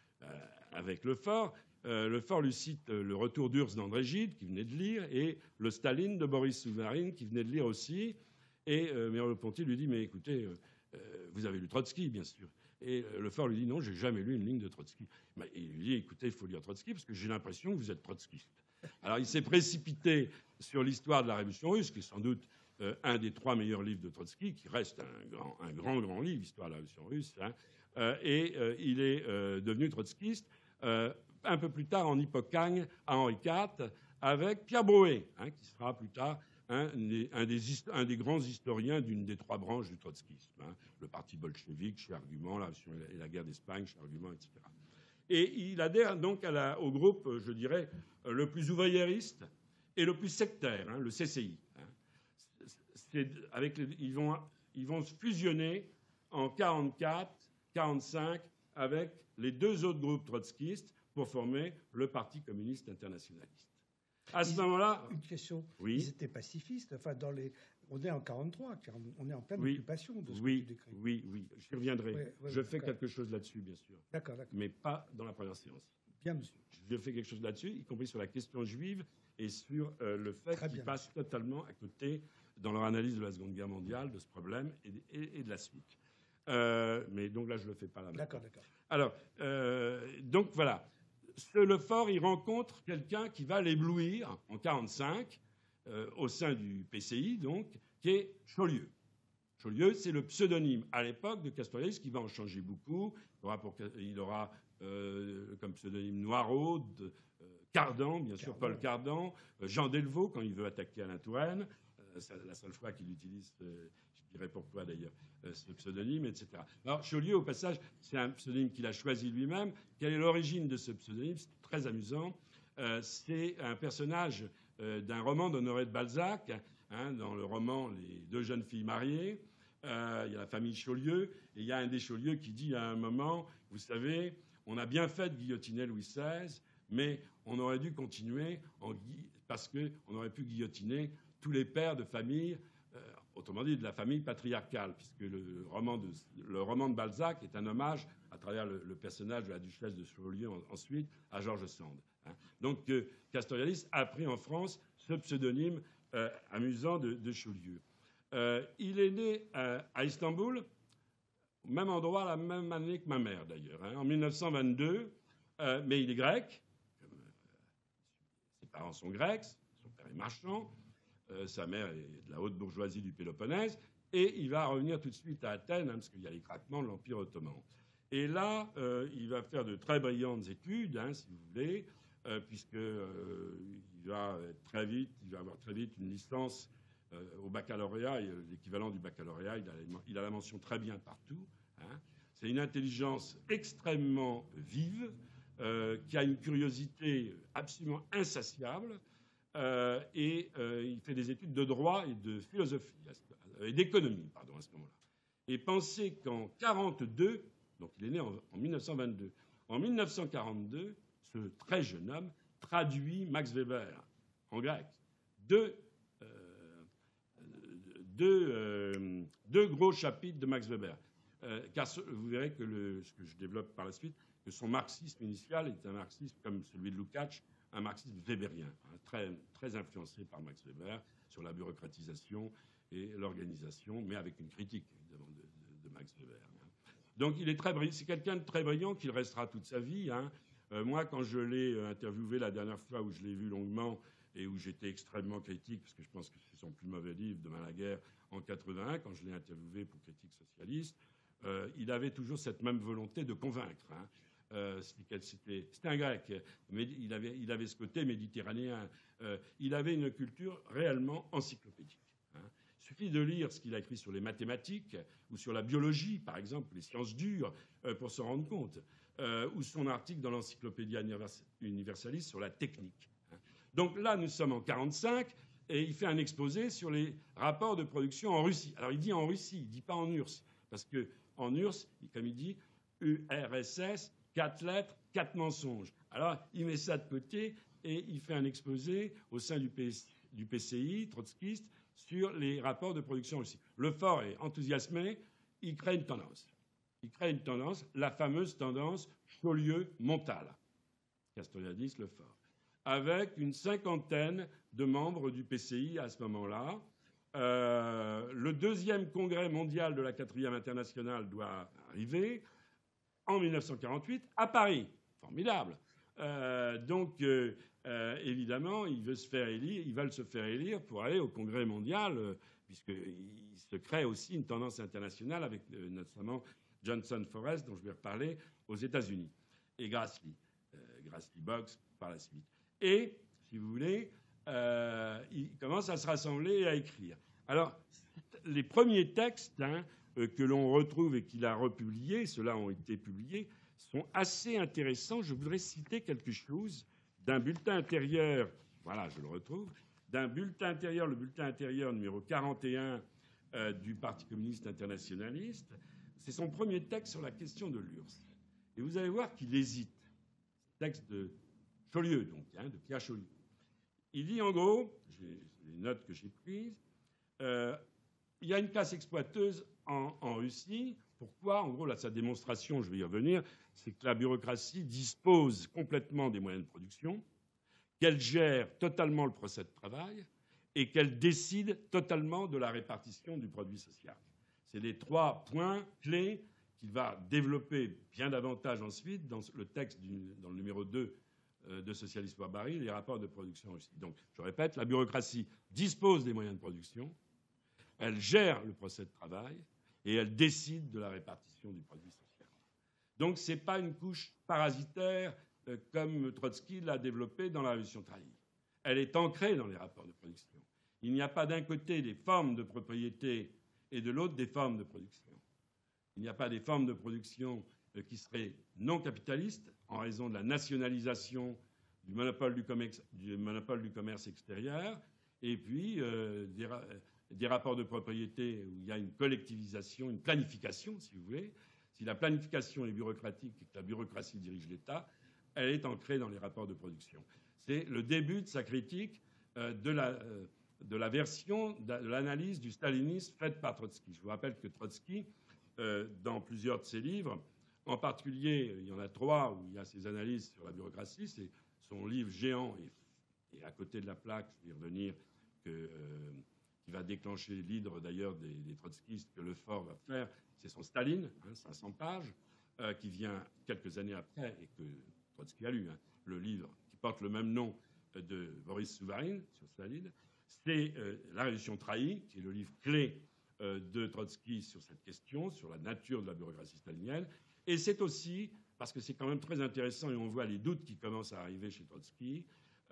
Speaker 2: Lefort. Lefort lui cite le Retour d'Urs d'André Gide, qui venait de lire, et le Staline de Boris Souvarine, qui venait de lire aussi. Et Merleau-Ponty lui dit, mais écoutez, vous avez lu Trotsky, bien sûr. Et Lefort lui dit, non, j'ai jamais lu une ligne de Trotsky. Mais il lui dit, écoutez, il faut lire Trotsky, parce que j'ai l'impression que vous êtes trotskiste. Alors il s'est précipité sur l'histoire de la Révolution russe, qui est sans doute un des 3 meilleurs livres de Trotsky, qui reste un grand livre, l'histoire de la Révolution russe. Hein. Il est devenu trotskiste un peu plus tard en hypocagne à Henri IV, avec Pierre Brouet, hein, qui sera plus tard un des grands historiens d'une des 3 branches du trotskisme. Hein. Le parti bolchevique, chez Argument, la guerre d'Espagne, chez Argument, etc. Et il adhère donc au groupe, je dirais, le plus ouvriériste et le plus sectaire, hein, le CCI. Hein. Ils vont se fusionner en 1944, 1945 avec les 2 autres groupes trotskistes pour former le Parti communiste internationaliste. À ce moment-là...
Speaker 3: Une question.
Speaker 2: Oui.
Speaker 3: Ils étaient pacifistes. Enfin, on est en 1943, on est en pleine occupation de ce que tu décris.
Speaker 2: Oui, j'y reviendrai. Je fais quelque chose là-dessus, bien sûr.
Speaker 3: D'accord.
Speaker 2: Mais pas dans la première séance.
Speaker 3: Bien, monsieur.
Speaker 2: Je fais quelque chose là-dessus, y compris sur la question juive et sur le fait qu'ils passent totalement à côté, dans leur analyse de la Seconde Guerre mondiale, de ce problème et de la suite. Mais donc là, je ne le fais pas là.
Speaker 3: D'accord.
Speaker 2: Alors, donc voilà. Ce Lefort, il rencontre quelqu'un qui va l'éblouir en 1945, au sein du PCI, donc, qui est Chaulieu. Chaulieu, c'est le pseudonyme à l'époque de Castoriadis, qui va en changer beaucoup. Il aura comme pseudonyme Noiraud, Cardan, bien sûr, Paul Cardan, Jean Delvaux, quand il veut attaquer Alain Touraine. C'est la seule fois qu'il utilise, je dirais pourquoi d'ailleurs, ce pseudonyme, etc. Alors, Chaulieu, au passage, c'est un pseudonyme qu'il a choisi lui-même. Quelle est l'origine de ce pseudonyme? C'est très amusant. C'est un personnage d'un roman d'Honoré de Balzac, hein, dans le roman Les 2 jeunes filles mariées. Il y a la famille Chaulieu, et il y a un des Chaulieu qui dit à un moment, vous savez, on a bien fait de guillotiner Louis XVI, mais on aurait dû continuer parce qu'on aurait pu guillotiner tous les pères de famille, autrement dit de la famille patriarcale, puisque le roman de Balzac est un hommage, à travers le personnage de la duchesse de Chaulieu ensuite, à George Sand. Hein. Donc Castoriadis a pris en France ce pseudonyme amusant de Chaulieu. Il est né à Istanbul, au même endroit, la même année que ma mère d'ailleurs, hein, en 1922, mais il est grec, ses parents sont grecs, son père est marchand, sa mère est de la haute bourgeoisie du Péloponnèse, et il va revenir tout de suite à Athènes, hein, parce qu'il y a les craquements de l'Empire ottoman. Et là, il va faire de très brillantes études, hein, si vous voulez, puisqu'il va avoir très vite une licence au baccalauréat, l'équivalent du baccalauréat, il a la mention très bien partout. Hein. C'est une intelligence extrêmement vive, qui a une curiosité absolument insatiable, et il fait des études de droit et de philosophie, et d'économie, pardon, à ce moment-là. Et pensez qu'en 1942, donc il est né en 1922, en 1942, ce très jeune homme traduit Max Weber en grec. Deux gros chapitres de Max Weber. Car vous verrez que ce que je développe par la suite, que son marxisme initial est un marxisme comme celui de Lukács, un marxisme weberien, hein, très, très influencé par Max Weber sur la bureaucratisation et l'organisation, mais avec une critique évidemment de Max Weber. Hein. Donc il est très brillant, c'est quelqu'un de très brillant qui le restera toute sa vie. Hein. Moi, quand je l'ai interviewé la dernière fois où je l'ai vu longuement et où j'étais extrêmement critique, parce que je pense que c'est son plus mauvais livre, Demain la guerre, en 81, quand je l'ai interviewé pour Critique socialiste, il avait toujours cette même volonté de convaincre. Hein. C'était un grec, mais il avait ce côté méditerranéen. Il avait une culture réellement encyclopédique. Hein. Il suffit de lire ce qu'il a écrit sur les mathématiques ou sur la biologie, par exemple, les sciences dures, pour se rendre compte, ou son article dans l'Encyclopédia Universalis sur la technique. Hein. Donc là, nous sommes en 1945. et il fait un exposé sur les rapports de production en Russie. Alors il dit en Russie, il ne dit pas en URSS, parce qu'en URSS, comme il dit, URSS, 4 lettres, 4 mensonges. Alors il met ça de côté et il fait un exposé au sein du PCI, trotskiste, sur les rapports de production en Russie. Lefort est enthousiasmé, il crée une tendance. Il crée une tendance, la fameuse tendance Chaulieu-Montal, Castoriadis, Lefort, avec une 50aine de membres du PCI à ce moment-là. Le 2e congrès mondial de la 4e internationale doit arriver en 1948 à Paris. Formidable. Évidemment, ils veulent se faire élire pour aller au congrès mondial, puisqu'il se crée aussi une tendance internationale avec notamment Johnson Forrest, dont je vais reparler, aux États-Unis, et Grassley Boggs par la suite. Et, si vous voulez, ils commencent à se rassembler et à écrire. Alors, les premiers textes que l'on retrouve et qu'il a republiés, ceux-là ont été publiés, sont assez intéressants. Je voudrais citer quelque chose d'un bulletin intérieur, voilà, je le retrouve, d'un bulletin intérieur, le bulletin intérieur numéro 41 du Parti communiste internationaliste. C'est son premier texte sur la question de l'URSS. Et vous allez voir qu'il hésite. Texte de Chaulieu, donc, de Pierre Chaulieu. Il dit en gros, les notes que j'ai prises, il y a une classe exploiteuse en Russie. Pourquoi? En gros, là, sa démonstration, je vais y revenir, c'est que la bureaucratie dispose complètement des moyens de production, qu'elle gère totalement le procès de travail et qu'elle décide totalement de la répartition du produit social. C'est les 3 points clés qu'il va développer bien davantage ensuite dans le texte, dans le numéro 2 de Socialisme par Baril, les rapports de production en Russie. Donc, je répète, la bureaucratie dispose des moyens de production, elle gère le procès de travail et elle décide de la répartition du produit social. Donc, ce n'est pas une couche parasitaire comme Trotsky l'a développée dans la Révolution trahie. Elle est ancrée dans les rapports de production. Il n'y a pas d'un côté des formes de propriété et de l'autre des formes de production. Il n'y a pas des formes de production qui seraient non capitalistes en raison de la nationalisation du monopole du commerce extérieur et puis des rapports de propriété où il y a une collectivisation, une planification, si vous voulez. Si la planification est bureaucratique et que la bureaucratie dirige l'État, elle est ancrée dans les rapports de production. C'est le début de sa critique de la version de l'analyse du stalinisme faite par Trotsky. Je vous rappelle que Trotsky, dans plusieurs de ses livres, en particulier, il y en a 3 où il y a ses analyses sur la bureaucratie, c'est son livre géant, et à côté de la plaque, je vais y revenir, qui va déclencher l'hydre d'ailleurs des trotskistes que Lefort va faire, c'est son Staline, 500 pages, qui vient quelques années après et que Trotsky a lu, le livre qui porte le même nom de Boris Souvarine sur Staline. C'est La Révolution trahie, qui est le livre clé de Trotsky sur cette question, sur la nature de la bureaucratie stalinienne. Et c'est aussi, parce que c'est quand même très intéressant et on voit les doutes qui commencent à arriver chez Trotsky,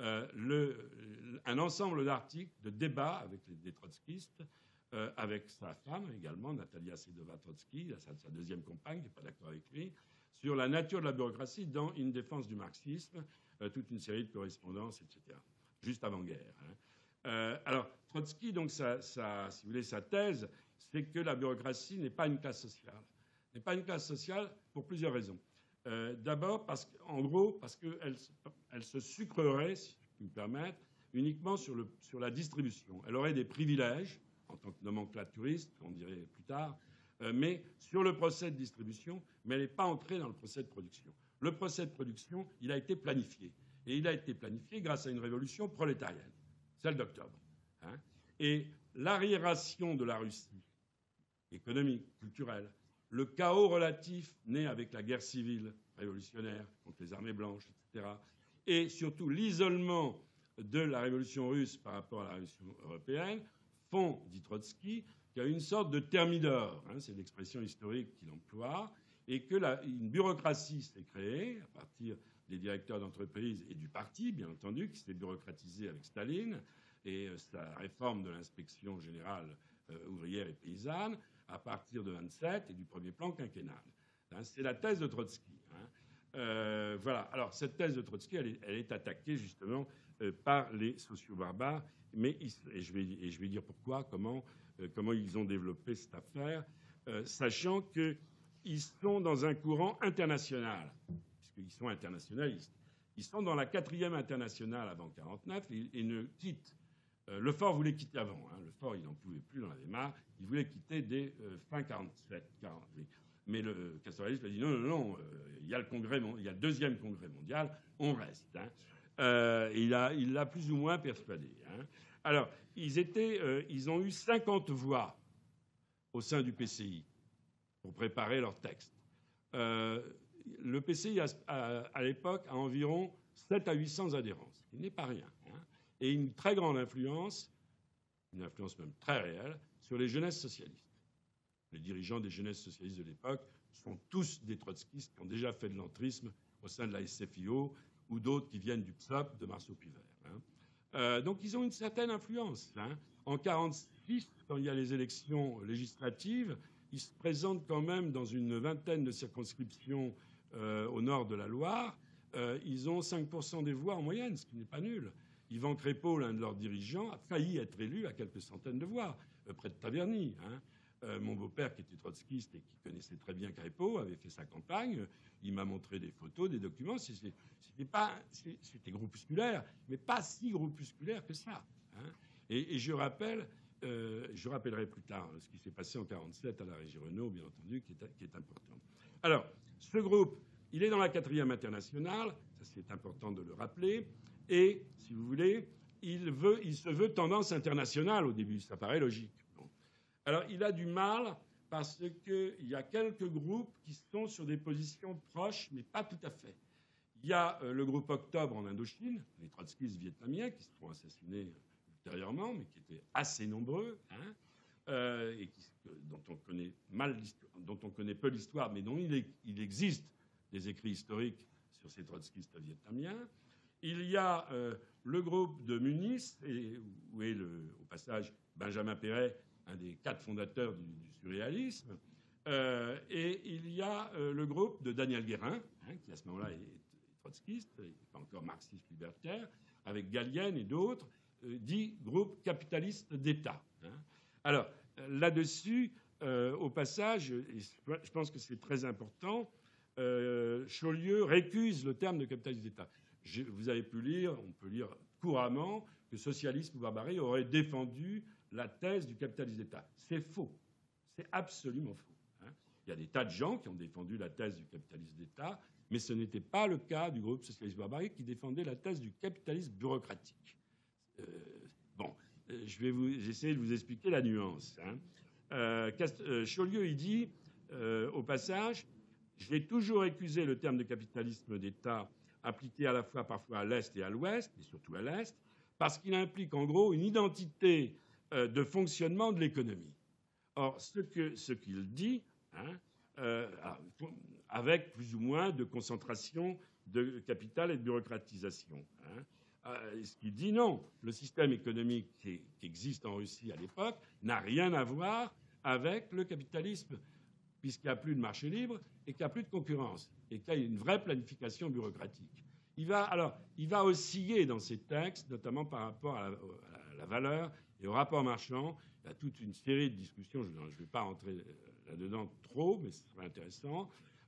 Speaker 2: un ensemble d'articles, de débats avec des trotskistes, avec sa femme également, Natalia Sedova-Trotsky, sa deuxième compagne, qui n'est pas d'accord avec lui, sur la nature de la bureaucratie dans Une défense du marxisme, toute une série de correspondances, etc., juste avant-guerre. Alors, Trotsky, donc, si vous voulez, sa thèse, c'est que la bureaucratie n'est pas une classe sociale. N'est pas une classe sociale pour plusieurs raisons. D'abord, parce qu'elle se sucrerait, si je puis me permettre, uniquement sur la distribution. Elle aurait des privilèges, en tant que nomenclaturiste, on dirait plus tard, mais sur le procès de distribution, mais elle n'est pas entrée dans le procès de production. Le procès de production, il a été planifié. Et il a été planifié grâce à une révolution prolétarienne, celle d'octobre. Et l'arriération de la Russie, économique, culturelle, le chaos relatif né avec la guerre civile révolutionnaire contre les armées blanches, etc., et surtout l'isolement de la révolution russe par rapport à la révolution européenne, font, dit Trotsky, qu'il y a une sorte de thermidor, c'est l'expression historique qu'il emploie, et qu'une bureaucratie s'est créée à partir des directeurs d'entreprise et du parti, bien entendu, qui s'est bureaucratisé avec Staline, et sa réforme de l'inspection générale ouvrière et paysanne, à partir de 1927 et du premier plan quinquennal. C'est la thèse de Trotsky. Voilà. Alors, cette thèse de Trotsky, elle est attaquée justement par les sociobarbares et je vais dire pourquoi, comment ils ont développé cette affaire, sachant qu'ils sont dans un courant international, puisqu'ils sont internationalistes. Ils sont dans la 4e internationale avant 1949 et ne quittent. Le Fort voulait quitter avant. Le Fort, il n'en pouvait plus, il en avait marre. Il voulait quitter dès fin 1947. Mais le Castoriadis a dit non, il y a le 2e congrès mondial, on reste. Il l'a plus ou moins persuadé. Alors, ils ont eu 50 voix au sein du PCI pour préparer leur texte. Le PCI, à l'époque, a environ 700 à 800 adhérents, ce qui n'est pas rien. Et une très grande influence, une influence même très réelle, sur les jeunesses socialistes. Les dirigeants des jeunesses socialistes de l'époque sont tous des trotskistes qui ont déjà fait de l'entrisme au sein de la SFIO ou d'autres qui viennent du PSOP de Marceau-Pivert. Donc ils ont une certaine influence. En 1946, quand il y a les élections législatives, ils se présentent quand même dans une vingtaine de circonscriptions au nord de la Loire. Ils ont 5% des voix en moyenne, ce qui n'est pas nul. Yvan Crépeau, l'un de leurs dirigeants, a failli être élu à quelques centaines de voix, près de Taverny. Mon beau-père, qui était trotskiste et qui connaissait très bien Crépeau, avait fait sa campagne. Il m'a montré des photos, des documents. C'était groupusculaire, mais pas si groupusculaire que ça. Et je rappellerai plus tard ce qui s'est passé en 1947 à la Régie Renault, bien entendu, qui est important. Alors, ce groupe, il est dans la 4e internationale, ça c'est important de le rappeler, et, si vous voulez, il se veut tendance internationale au début, ça paraît logique. Bon. Alors, il a du mal parce qu'il y a quelques groupes qui sont sur des positions proches, mais pas tout à fait. Il y a le groupe Octobre en Indochine, les trotskistes vietnamiens qui se font assassiner ultérieurement, mais qui étaient assez nombreux, et dont on connaît peu l'histoire, mais dont il existe des écrits historiques sur ces trotskistes vietnamiens. Il y a le groupe de Muniz, où est au passage Benjamin Péret, un des 4 fondateurs du surréalisme. Et il y a le groupe de Daniel Guérin, qui à ce moment-là est trotskiste, pas encore marxiste libertaire, avec Gallienne et d'autres, dit groupe capitaliste d'État. Alors, là-dessus, au passage, je pense que c'est très important, Chaulieu récuse le terme de capitaliste d'État. Vous avez pu lire, on peut lire couramment, que Socialisme ou Barbarie aurait défendu la thèse du capitalisme d'État. C'est faux. C'est absolument faux. Il y a des tas de gens qui ont défendu la thèse du capitalisme d'État, mais ce n'était pas le cas du groupe Socialisme Barbarie qui défendait la thèse du capitalisme bureaucratique. J'essaie de vous expliquer la nuance. Chaulieu, il dit, au passage, « J'ai toujours accusé le terme de capitalisme d'État appliqué à la fois parfois à l'Est et à l'Ouest, et surtout à l'Est, parce qu'il implique en gros une identité de fonctionnement de l'économie. » Or, ce qu'il dit, avec plus ou moins de concentration de capital et de bureaucratisation. Ce qu'il dit, non, le système économique qui existe en Russie à l'époque n'a rien à voir avec le capitalisme, puisqu'il n'y a plus de marché libre et qu'il n'y a plus de concurrence, et qu'il y a une vraie planification bureaucratique. Il va osciller dans ses textes, notamment par rapport à la valeur et au rapport marchand. Il y a toute une série de discussions, je ne vais pas rentrer là-dedans trop, mais ce serait intéressant.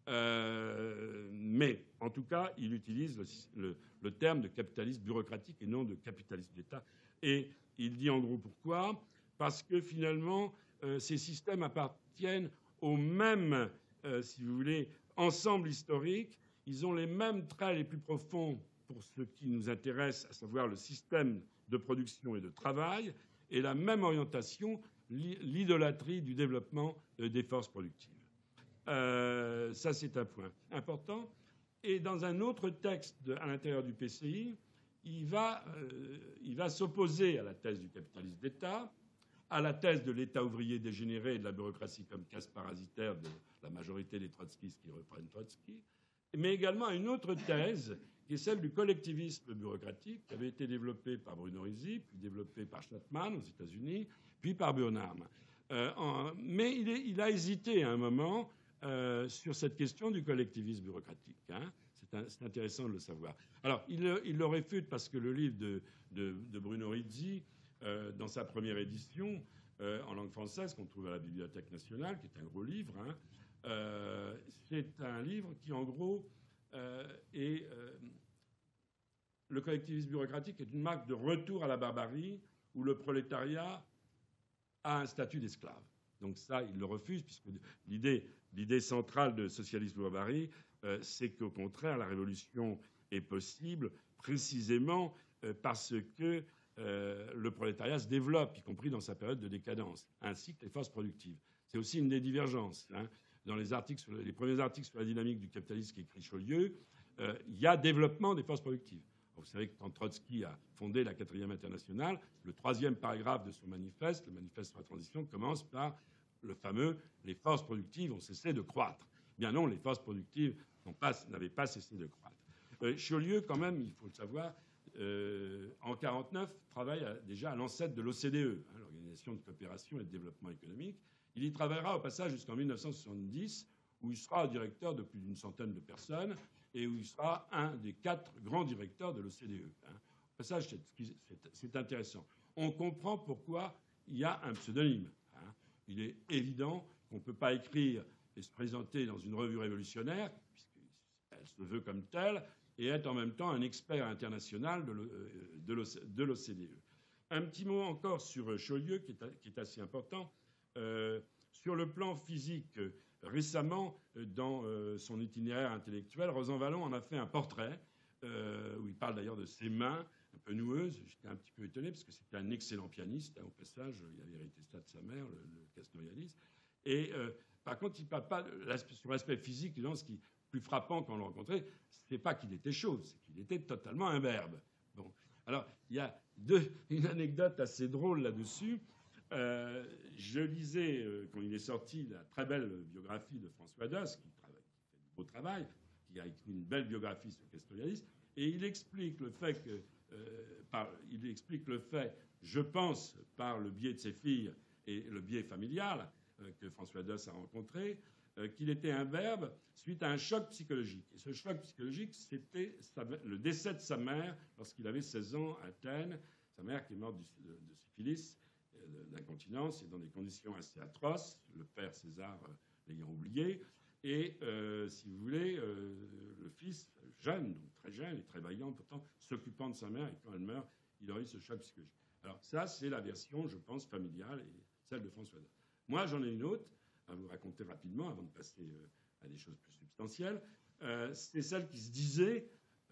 Speaker 2: Mais en tout cas, il utilise le terme de capitalisme bureaucratique et non de capitalisme d'État. Et il dit en gros pourquoi ? Parce que finalement, ces systèmes appartiennent au même, si vous voulez, ensemble historique. Ils ont les mêmes traits les plus profonds pour ce qui nous intéresse, à savoir le système de production et de travail, et la même orientation, l'idolâtrie du développement des forces productives. Ça, c'est un point important. Et dans un autre texte à l'intérieur du PCI, il va s'opposer à la thèse du capitalisme d'État, à la thèse de l'État ouvrier dégénéré et de la bureaucratie comme casse parasitaire de la majorité des trotskistes qui reprennent Trotsky, mais également à une autre thèse qui est celle du collectivisme bureaucratique, qui avait été développée par Bruno Risi, puis développée par Schnatman aux États-Unis, puis par Burnham. Mais il a hésité à un moment sur cette question du collectivisme bureaucratique. C'est intéressant de le savoir. Alors, il le réfute parce que le livre de Bruno Risi dans sa première édition, en langue française, qu'on trouve à la Bibliothèque nationale, qui est un gros livre. C'est un livre qui, en gros, est... le collectivisme bureaucratique est une marque de retour à la barbarie où le prolétariat a un statut d'esclave. Donc ça, il le refuse, puisque l'idée centrale de Socialisme barbarie, c'est qu'au contraire, la révolution est possible précisément parce que le prolétariat se développe, y compris dans sa période de décadence, ainsi que les forces productives. C'est aussi une des divergences. Dans les premiers articles sur la dynamique du capitalisme qu'écrit Chaulieu, il y a développement des forces productives. Vous savez que quand Trotsky a fondé la 4e internationale, le 3e paragraphe de son manifeste, le manifeste sur la transition, commence par le fameux « les forces productives ont cessé de croître ». Bien non, les forces productives n'avaient pas cessé de croître. Chaulieu, quand même, il faut le savoir, en 1949, travaille déjà à l'ancêtre de l'OCDE, l'Organisation de coopération et de développement économique. Il y travaillera au passage jusqu'en 1970, où il sera directeur de plus d'une centaine de personnes et où il sera un des 4 grands directeurs de l'OCDE. Au passage, c'est intéressant. On comprend pourquoi il y a un pseudonyme. Il est évident qu'on ne peut pas écrire et se présenter dans une revue révolutionnaire, puisqu'elle se veut comme telle, et être en même temps un expert international de l'OCDE. Un petit mot encore sur Chaulieu, qui est assez important. Sur le plan physique, récemment, dans son itinéraire intellectuel, Rosan-Vallon en a fait un portrait, où il parle d'ailleurs de ses mains un peu noueuses. J'étais un petit peu étonné, parce que c'était un excellent pianiste. Au passage, il avait hérité ça de sa mère, le Castoriadis. Et par contre, il ne parle pas sur l'aspect physique. Ce qui est plus frappant quand on le rencontrait, ce n'est pas qu'il était chauve, c'est qu'il était totalement imberbe. Bon. Alors, il y a une anecdote assez drôle là-dessus. Je lisais, quand il est sorti, la très belle biographie de François Doss, qui fait du beau travail, qui a écrit une belle biographie sur Castoriadis, et il explique le fait je pense, par le biais de ses filles et le biais familial que François Doss a rencontré, qu'il était imberbe suite à un choc psychologique. Et ce choc psychologique, c'était le décès de sa mère lorsqu'il avait 16 ans à Athènes, sa mère qui est morte de syphilis, d'incontinence, et dans des conditions assez atroces, le père César l'ayant oublié. Et, si vous voulez, le fils, jeune, donc très jeune et très vaillant, pourtant s'occupant de sa mère, et quand elle meurt, il aurait eu ce choc psychologique. Alors ça, c'est la version, je pense, familiale, et celle de François Doss. Moi, j'en ai une autre à vous raconter rapidement, avant de passer à des choses plus substantielles. C'est celle qui se disait,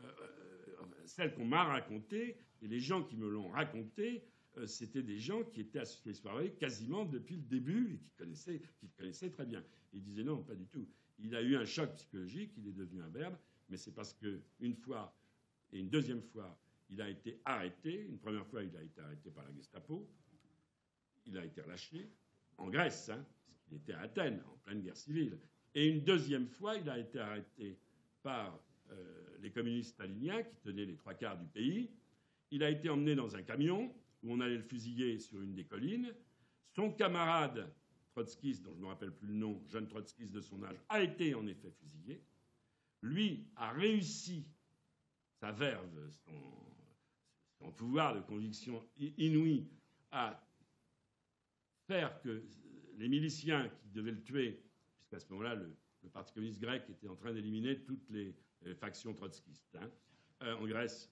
Speaker 2: celle qu'on m'a racontée, et les gens qui me l'ont racontée, c'était des gens qui étaient associés à l'histoire quasiment depuis le début et qui connaissaient très bien. Ils disaient non, pas du tout. Il a eu un choc psychologique, il est devenu imberbe, mais c'est parce qu'une fois et une deuxième fois, il a été arrêté. Une première fois, il a été arrêté par la Gestapo. Il a été relâché en Grèce, parce qu'il était à Athènes, en pleine guerre civile. Et une deuxième fois, il a été arrêté par les communistes staliniens qui tenaient les 3/4 du pays. Il a été emmené dans un camion où on allait le fusiller sur une des collines. Son camarade trotskiste, dont je ne me rappelle plus le nom, jeune trotskiste de son âge, a été en effet fusillé. Lui a réussi sa verve, son pouvoir de conviction inouï à faire que les miliciens qui devaient le tuer, puisqu'à ce moment-là, le Parti communiste grec était en train d'éliminer toutes les factions trotskistes en Grèce,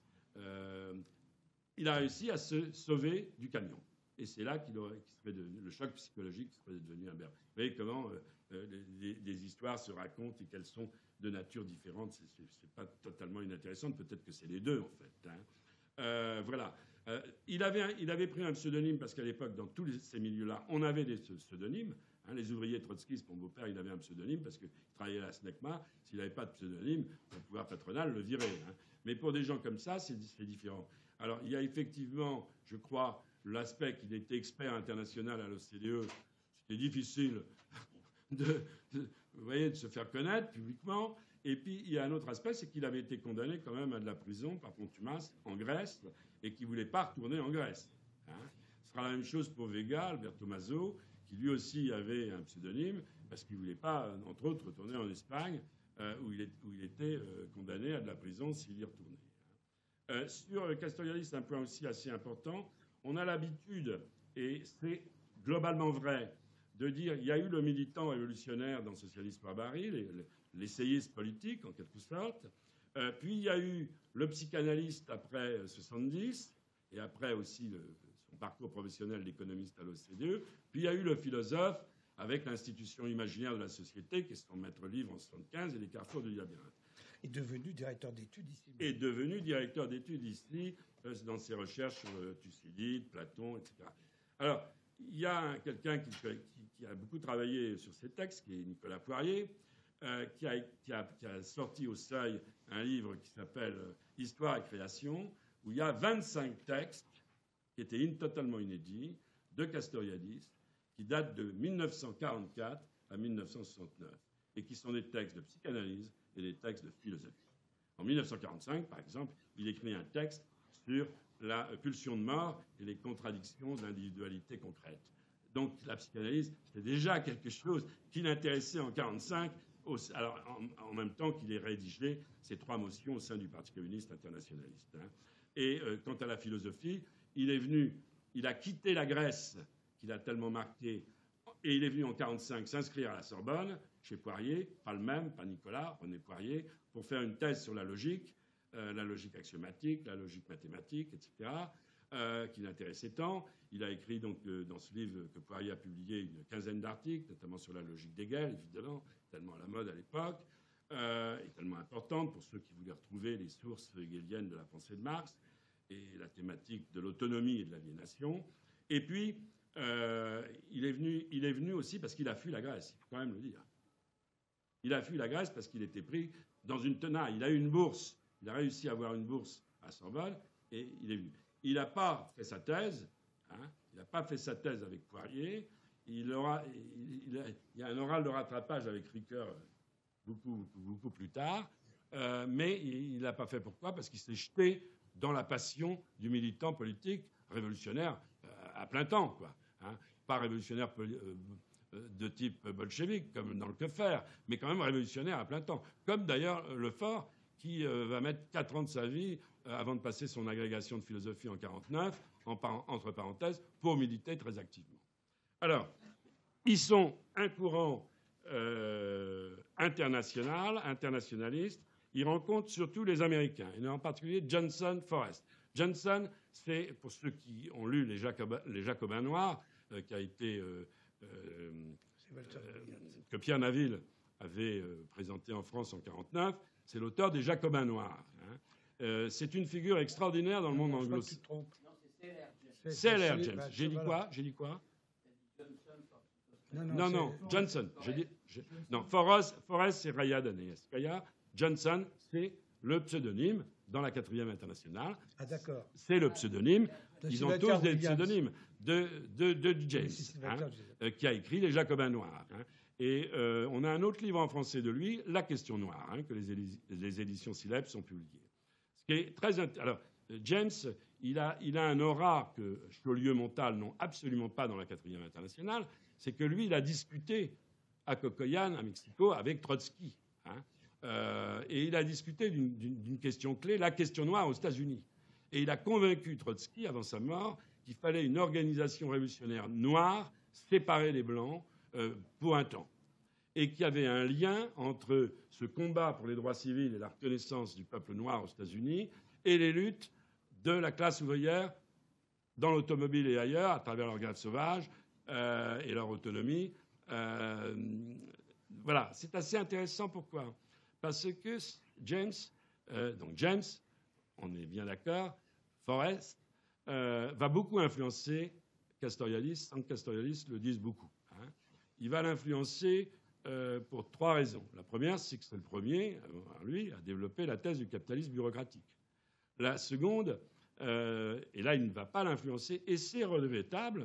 Speaker 2: il a réussi à se sauver du camion. Et c'est là le choc psychologique serait devenu imberbe. Vous voyez comment des histoires se racontent et qu'elles sont de nature différente. C'est pas totalement inintéressant. Peut-être que c'est les deux, en fait. Voilà. Il avait pris un pseudonyme parce qu'à l'époque, dans tous ces milieux-là, on avait des pseudonymes. Les ouvriers trotskistes, mon beau-père, il avait un pseudonyme parce qu'il travaillait à la SNECMA. S'il n'avait pas de pseudonyme, le pouvoir patronal le virait. Mais pour des gens comme ça, c'est différent. Alors, il y a effectivement, je crois, l'aspect qu'il était expert international à l'OCDE. C'était difficile de se faire connaître publiquement. Et puis, il y a un autre aspect, c'est qu'il avait été condamné quand même à de la prison par contumace en Grèce et qu'il ne voulait pas retourner en Grèce. Ce sera la même chose pour Vega, Alberto Mazo, qui lui aussi avait un pseudonyme parce qu'il ne voulait pas, entre autres, retourner en Espagne où il était condamné à de la prison s'il y retournait. Sur Castoriadis, un point aussi assez important, on a l'habitude, et c'est globalement vrai, de dire il y a eu le militant révolutionnaire dans Socialisme par Barry, l'essayiste politique en quelque sorte, puis il y a eu le psychanalyste après 70, et après aussi son parcours professionnel d'économiste à l'OCDE, puis il y a eu le philosophe avec l'institution imaginaire de la société, qui est son maître livre en 75, et les carrefours du labyrinthe.
Speaker 3: Et devenu directeur d'études ici.
Speaker 2: Et devenu directeur d'études ici, dans ses recherches sur Thucydide, Platon, etc. Alors, il y a quelqu'un qui a beaucoup travaillé sur ces textes, qui est Nicolas Poirier, qui a sorti au Seuil un livre qui s'appelle Histoire et création, où il y a 25 textes qui étaient totalement inédits de Castoriadis, qui datent de 1944 à 1969, et qui sont des textes de psychanalyse et des textes de philosophie. En 1945, par exemple, il écrit un texte sur la pulsion de mort et les contradictions d'individualité concrète. Donc la psychanalyse, c'était déjà quelque chose qui l'intéressait en 1945, alors, en même temps qu'il ait rédigé ces 3 motions au sein du Parti communiste internationaliste. Et quant à la philosophie, il a quitté la Grèce, qu'il a tellement marqué, et il est venu en 1945 s'inscrire à la Sorbonne, chez Poirier, pas le même, pas Nicolas, René Poirier, pour faire une thèse sur la logique axiomatique, la logique mathématique, etc., qui l'intéressait tant. Il a écrit donc dans ce livre que Poirier a publié une quinzaine d'articles, notamment sur la logique d'Hegel, évidemment, tellement à la mode à l'époque, et tellement importante pour ceux qui voulaient retrouver les sources hegeliennes de la pensée de Marx, et la thématique de l'autonomie et de l'aliénation. Et puis, il est venu aussi parce qu'il a fui la Grèce, il faut quand même le dire. Il a fui la Grèce parce qu'il était pris dans une tenaille. Il a eu une bourse, il a réussi à avoir une bourse à Sorbonne, et il est venu. Il n'a pas fait sa thèse, il n'a pas fait sa thèse avec Poirier. Il y a un oral de rattrapage avec Ricoeur beaucoup plus tard, mais il ne l'a pas fait. Pourquoi ? Parce qu'il s'est jeté dans la passion du militant politique révolutionnaire à plein temps, quoi. Pas révolutionnaire de type bolchevique, comme dans le Que faire, mais quand même révolutionnaire à plein temps. Comme d'ailleurs Lefort, qui va mettre 4 ans de sa vie avant de passer son agrégation de philosophie en 1949, entre parenthèses, pour militer très activement. Alors, ils sont un courant internationaliste. Ils rencontrent surtout les Américains, et en particulier Johnson Forrest. Johnson, c'est, pour ceux qui ont lu Les Jacobins noirs, qui a été que Pierre Naville avait présenté en France en 1949, c'est l'auteur des Jacobins noirs. C'est une figure extraordinaire dans le monde anglo-saxon. C.L.R. James. J'ai dit quoi Non, Johnson. Non, Forrest, c'est Raya Daneyes. Johnson, c'est le pseudonyme dans la 4e internationale.
Speaker 3: Ah, d'accord.
Speaker 2: C'est le pseudonyme. Ils ont tous des pseudonymes de James, qui a écrit Les Jacobins noirs. Et on a un autre livre en français de lui, La question noire, que les éditions Sileps ont publié. Ce qui est très alors, James, il a un aura que Chaulieu-Montal n'ont absolument pas dans la 4e internationale, c'est que lui, il a discuté à Cocoyan, à Mexico, avec Trotsky. Et il a discuté d'une question clé, la question noire aux États-Unis. Et il a convaincu Trotsky, avant sa mort, qu'il fallait une organisation révolutionnaire noire, séparée des Blancs, pour un temps. Et qu'il y avait un lien entre ce combat pour les droits civils et la reconnaissance du peuple noir aux États-Unis et les luttes de la classe ouvrière dans l'automobile et ailleurs, à travers leur grève sauvage et leur autonomie. Voilà, c'est assez intéressant. Pourquoi ? Parce que James, on est bien d'accord, Forrest, va beaucoup influencer Castoriadis, sans que Castoriadis le dise beaucoup. Il va l'influencer pour 3 raisons. La première, c'est que c'est le premier, lui, à développer la thèse du capitalisme bureaucratique. La seconde, et là, il ne va pas l'influencer, et c'est regrettable,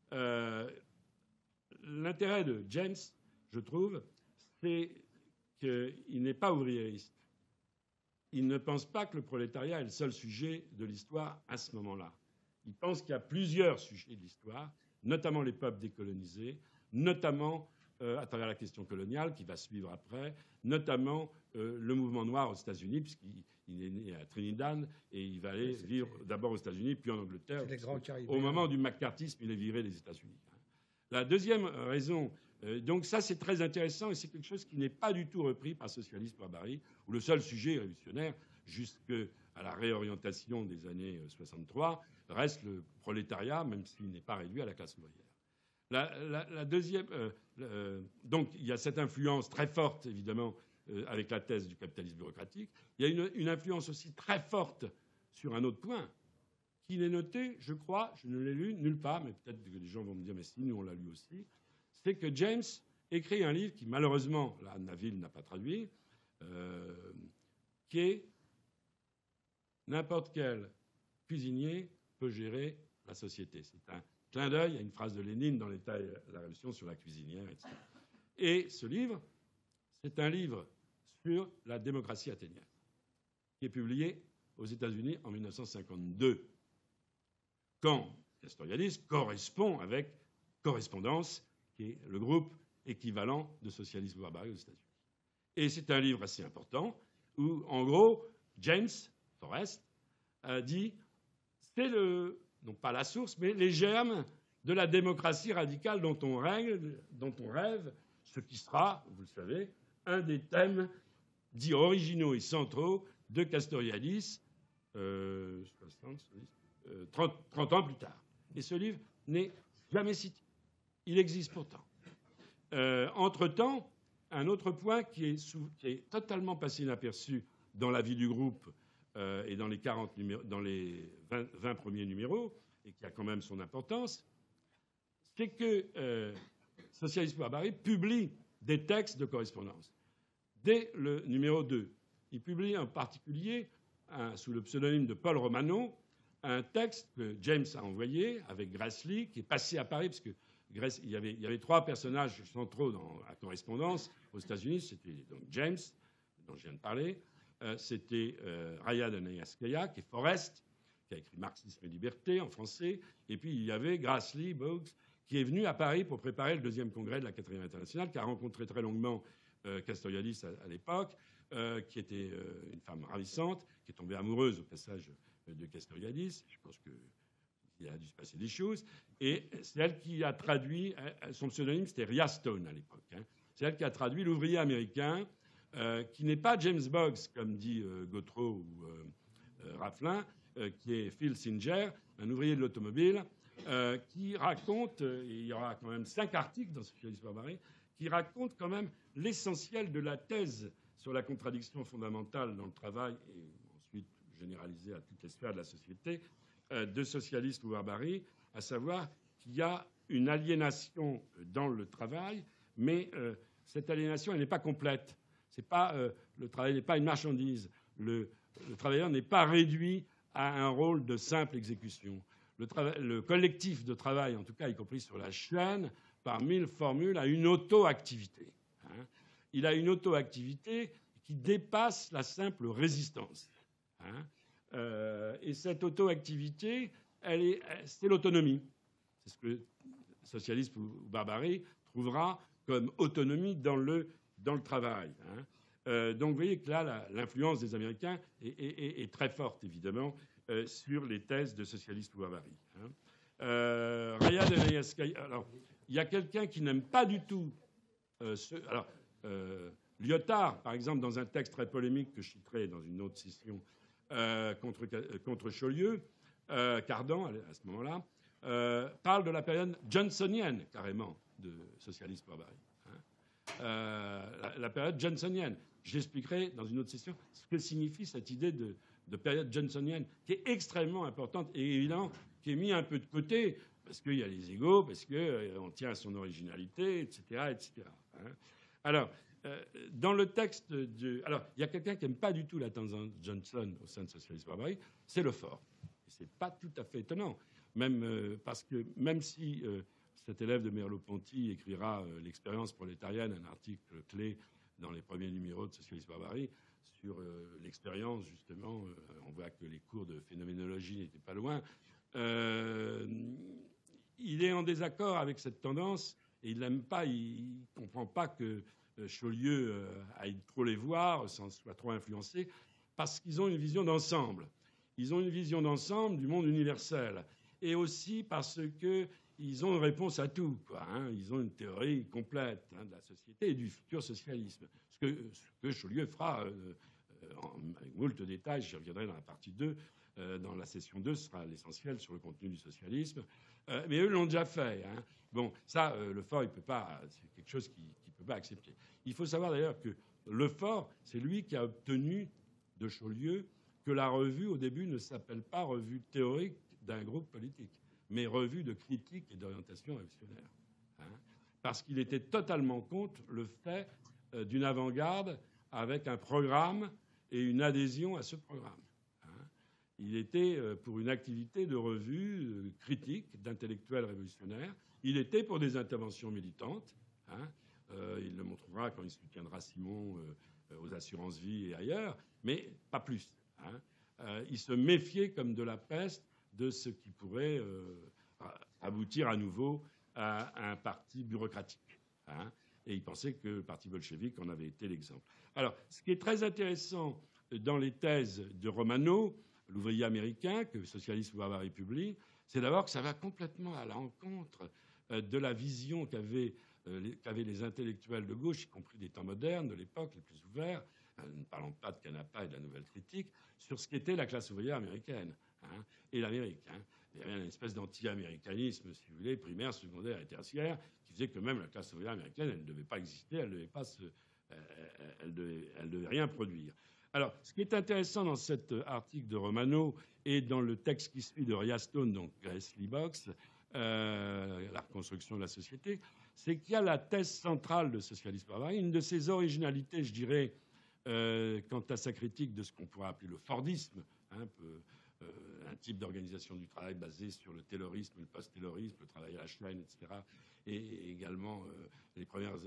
Speaker 2: l'intérêt de James, je trouve, c'est qu'il n'est pas ouvriériste. Il ne pense pas que le prolétariat est le seul sujet de l'histoire à ce moment-là. Il pense qu'il y a plusieurs sujets de l'histoire, notamment les peuples décolonisés, notamment à travers la question coloniale qui va suivre après, notamment le mouvement noir aux États-Unis, puisqu'il Il est né à Trinidad et il va aller vivre d'abord aux États-Unis, puis en Angleterre. Au moment du McCarthyisme, il est viré des États-Unis. La deuxième raison, donc ça c'est très intéressant et c'est quelque chose qui n'est pas du tout repris par Socialisme Barbarie, où le seul sujet révolutionnaire, jusqu'à la réorientation des années 63, reste le prolétariat, même s'il n'est pas réduit à la classe ouvrière. La deuxième, donc il y a cette influence très forte, évidemment, avec la thèse du capitalisme bureaucratique. Il y a une influence aussi très forte sur un autre point, qui est noté, je crois, je ne l'ai lu nulle part, mais peut-être que les gens vont me dire, mais si, nous on l'a lu aussi, c'est que James écrit un livre qui, malheureusement, là, Naville n'a pas traduit, qui est « N'importe quel cuisinier peut gérer la société ». C'est un clin d'œil à une phrase de Lénine dans l'État et la Révolution sur la cuisinière, etc. Et ce livre, c'est un livre sur la démocratie athénienne, qui est publié aux États-Unis en 1952, quand Castoriadis correspond avec Correspondance, qui est le groupe équivalent de Socialisme Barbarie aux États-Unis. Et c'est un livre assez important où, en gros, James Forrest a dit c'est non pas la source, mais les germes de la démocratie radicale dont on rêve, ce qui sera, vous le savez, un des thèmes dits originaux et centraux de Castoriadis 30 ans plus tard. Et ce livre n'est jamais cité. Il existe pourtant. Entre-temps, un autre point qui est totalement passé inaperçu dans la vie du groupe et dans les 20 premiers numéros, et qui a quand même son importance, c'est que Socialisme Barbarie publie des textes de correspondance. Dès le numéro 2, il publie en particulier, sous le pseudonyme de Paul Romano, un texte que James a envoyé avec Grassley, qui est passé à Paris, parce que il y avait 3 personnages centraux dans la correspondance aux États-Unis. C'était donc James, dont je viens de parler, c'était Raya de Nayaskaya, qui est Forrest, qui a écrit Marxisme et Liberté en français, et puis il y avait Grassley, Boggs, qui est venu à Paris pour préparer le 2e congrès de la 4e internationale, qui a rencontré très longuement Castoriadis à l'époque, qui était une femme ravissante, qui est tombée amoureuse au passage de Castoriadis. Je pense qu'il a dû se passer des choses. Et c'est elle qui a traduit, son pseudonyme c'était Ria Stone à l'époque, hein. C'est elle qui a traduit L'ouvrier américain, qui n'est pas James Boggs, comme dit Gautreau ou Raflin, qui est Phil Singer, un ouvrier de l'automobile, qui raconte, et il y aura quand même 5 articles dans Socialisme Barbarie, qui raconte quand même l'essentiel de la thèse sur la contradiction fondamentale dans le travail, et ensuite généralisée à toutes les sphères de la société, de Socialisme ou Barbarie, à savoir qu'il y a une aliénation dans le travail, mais cette aliénation, elle n'est pas complète. Le travail n'est pas une marchandise. Le travailleur n'est pas réduit à un rôle de simple exécution. Le collectif de travail, en tout cas, y compris sur la chaîne, par 1000 formules, a une auto-activité. Hein. Il a une auto-activité qui dépasse la simple résistance. Hein. Et cette auto-activité, c'est l'autonomie. C'est ce que Socialisme ou Barbarie trouvera comme autonomie dans le travail. Hein. Donc vous voyez que là, l'influence des Américains est très forte, évidemment, sur les thèses de Socialisme ou Barbarie. Hein. Raya de Nayaskaya. Alors, il y a quelqu'un qui n'aime pas du tout Lyotard, par exemple, dans un texte très polémique que je citerai dans une autre session contre Chaulieu, Cardan, à ce moment-là, parle de la période johnsonienne, carrément, de Socialisme Barbarie. Hein. La période johnsonienne. J'expliquerai dans une autre session ce que signifie cette idée de période johnsonienne, qui est extrêmement importante et évidemment qui est mise un peu de côté, parce qu'il y a les égaux, parce qu'on tient à son originalité, etc. etc. Hein. Alors, dans le texte alors, il y a quelqu'un qui n'aime pas du tout la tendance Johnson au sein de Socialisme Barbarie, c'est Lefort. Et ce n'est pas tout à fait étonnant, parce que même si cet élève de Merleau-Ponty écrira L'expérience prolétarienne, un article clé dans les premiers numéros de Socialisme Barbarie, sur l'expérience, justement, on voit que les cours de phénoménologie n'étaient pas loin. Il est en désaccord avec cette tendance et il n'aime pas, il ne comprend pas que Chaulieu aille trop les voir sans soit trop influencé. parce qu'ils ont une vision d'ensemble. Ils ont une vision d'ensemble du monde universel. Et aussi parce qu'ils ont une réponse à tout, quoi, hein. Ils ont une théorie complète, hein, de la société et du futur socialisme. Ce que Chaulieu fera avec moult détails, j'y reviendrai dans la partie 2. Dans la session 2, ce sera l'essentiel sur le contenu du socialisme. Mais eux l'ont déjà fait, hein. Bon, ça, Lefort, il peut pas, c'est quelque chose qu'il ne peut pas accepter. Il faut savoir d'ailleurs que Lefort, c'est lui qui a obtenu de Chaulieu que la revue, au début, ne s'appelle pas revue théorique d'un groupe politique, mais revue de critique et d'orientation révolutionnaire. Hein, parce qu'il était totalement contre le fait d'une avant-garde avec un programme et une adhésion à ce programme. Il était pour une activité de revue critique, d'intellectuels révolutionnaires. Il était pour des interventions militantes. Hein. Il le montrera quand il soutiendra Simon aux assurances-vie et ailleurs, mais pas plus. Hein. Il se méfiait comme de la peste de ce qui pourrait aboutir à nouveau à un parti bureaucratique. Hein. Et il pensait que le parti bolchevique en avait été l'exemple. Alors, ce qui est très intéressant dans les thèses de Romano, l'ouvrier américain, que le Socialisme Barbarie publie, c'est d'abord que ça va complètement à l'encontre de la vision qu'avaient les intellectuels de gauche, y compris des temps modernes, de l'époque, les plus ouverts, ne parlons pas de Canapa et de la Nouvelle Critique, sur ce qu'était la classe ouvrière américaine, hein, et l'Amérique. Hein. Il y avait une espèce d'anti-américanisme, si vous voulez, primaire, secondaire et tertiaire, qui faisait que même la classe ouvrière américaine, elle ne devait pas exister, elle devait rien produire. Alors, ce qui est intéressant dans cet article de Romano et dans le texte qui suit de Riastone, donc Leslie Box, la reconstruction de la société, c'est qu'il y a la thèse centrale de Socialisme Barbarie, une de ses originalités, je dirais, quant à sa critique de ce qu'on pourrait appeler le Fordisme, hein, un type d'organisation du travail basé sur le taylorisme, le post-taylorisme, le travail à la chaîne, etc., et également les premières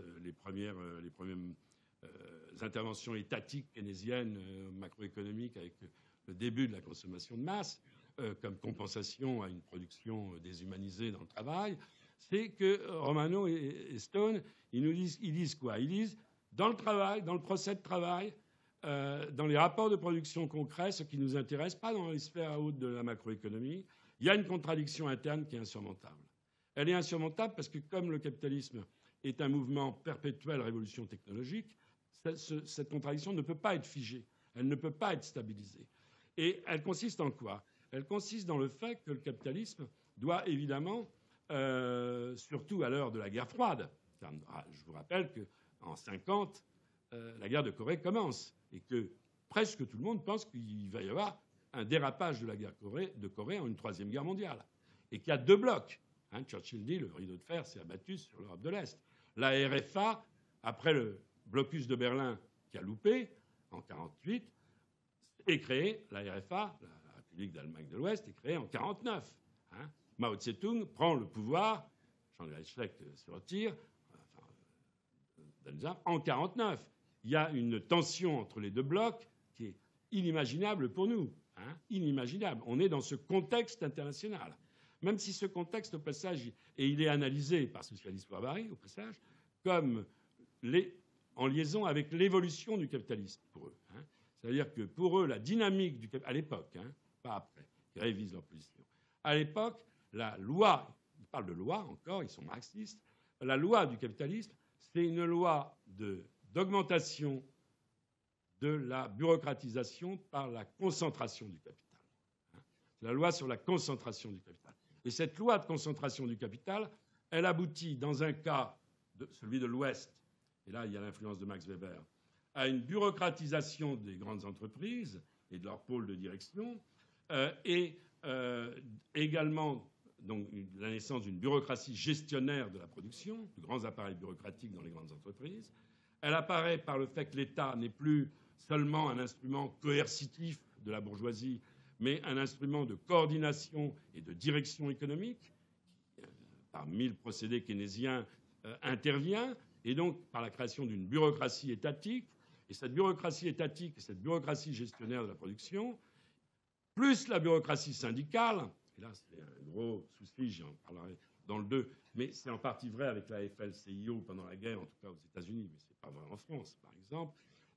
Speaker 2: interventions étatiques keynésiennes, macroéconomiques, avec le début de la consommation de masse, comme compensation à une production déshumanisée dans le travail, c'est que Romano et Stone, ils disent quoi? Ils disent, dans le travail, dans le procès de travail, dans les rapports de production concrets, ce qui nous intéresse, pas dans les sphères hautes de la macroéconomie, il y a une contradiction interne qui est insurmontable. Elle est insurmontable parce que comme le capitalisme est un mouvement perpétuel révolution technologique, cette contradiction ne peut pas être figée, elle ne peut pas être stabilisée. Et elle consiste en quoi? Elle consiste dans le fait que le capitalisme doit évidemment, surtout à l'heure de la guerre froide, je vous rappelle qu'en 1950, la guerre de Corée commence et que presque tout le monde pense qu'il va y avoir un dérapage de la guerre de Corée en une troisième guerre mondiale. Et qu'il y a deux blocs. Hein, Churchill dit le rideau de fer s'est abattu sur l'Europe de l'Est. La RFA, après le blocus de Berlin qui a loupé en 1948, est créée, la RFA, la République d'Allemagne de l'Ouest, est créée en 1949. Hein. Mao Tse-tung prend le pouvoir, Chiang Kai-shek se retire, en 1949. Il y a une tension entre les deux blocs qui est inimaginable pour nous. Hein, inimaginable. On est dans ce contexte international. Même si ce contexte, au passage, et il est analysé par Socialisme Barbarie, au passage, comme en liaison avec l'évolution du capitalisme pour eux. Hein. C'est-à-dire que pour eux, la dynamique du capitalisme, à l'époque, hein, pas après, ils révisent leur position. À l'époque, la loi, ils parlent de loi encore, ils sont marxistes, la loi du capitalisme, c'est une loi d'augmentation de la bureaucratisation par la concentration du capital. C'est la loi sur la concentration du capital. Et cette loi de concentration du capital, elle aboutit, dans un cas, celui de l'Ouest, et là il y a l'influence de Max Weber, à une bureaucratisation des grandes entreprises et de leur pôle de direction, et également donc, la naissance d'une bureaucratie gestionnaire de la production, de grands appareils bureaucratiques dans les grandes entreprises. Elle apparaît par le fait que l'État n'est plus seulement un instrument coercitif de la bourgeoisie, mais un instrument de coordination et de direction économique, qui, par 1000 procédés keynésiens, intervient, et donc par la création d'une bureaucratie étatique. Et cette bureaucratie étatique et cette bureaucratie gestionnaire de la production, plus la bureaucratie syndicale, et là c'est un gros souci, j'en parlerai dans le 2, mais c'est en partie vrai avec la FL-CIO pendant la guerre, en tout cas aux États-Unis, mais ce n'est pas vrai en France, par exemple,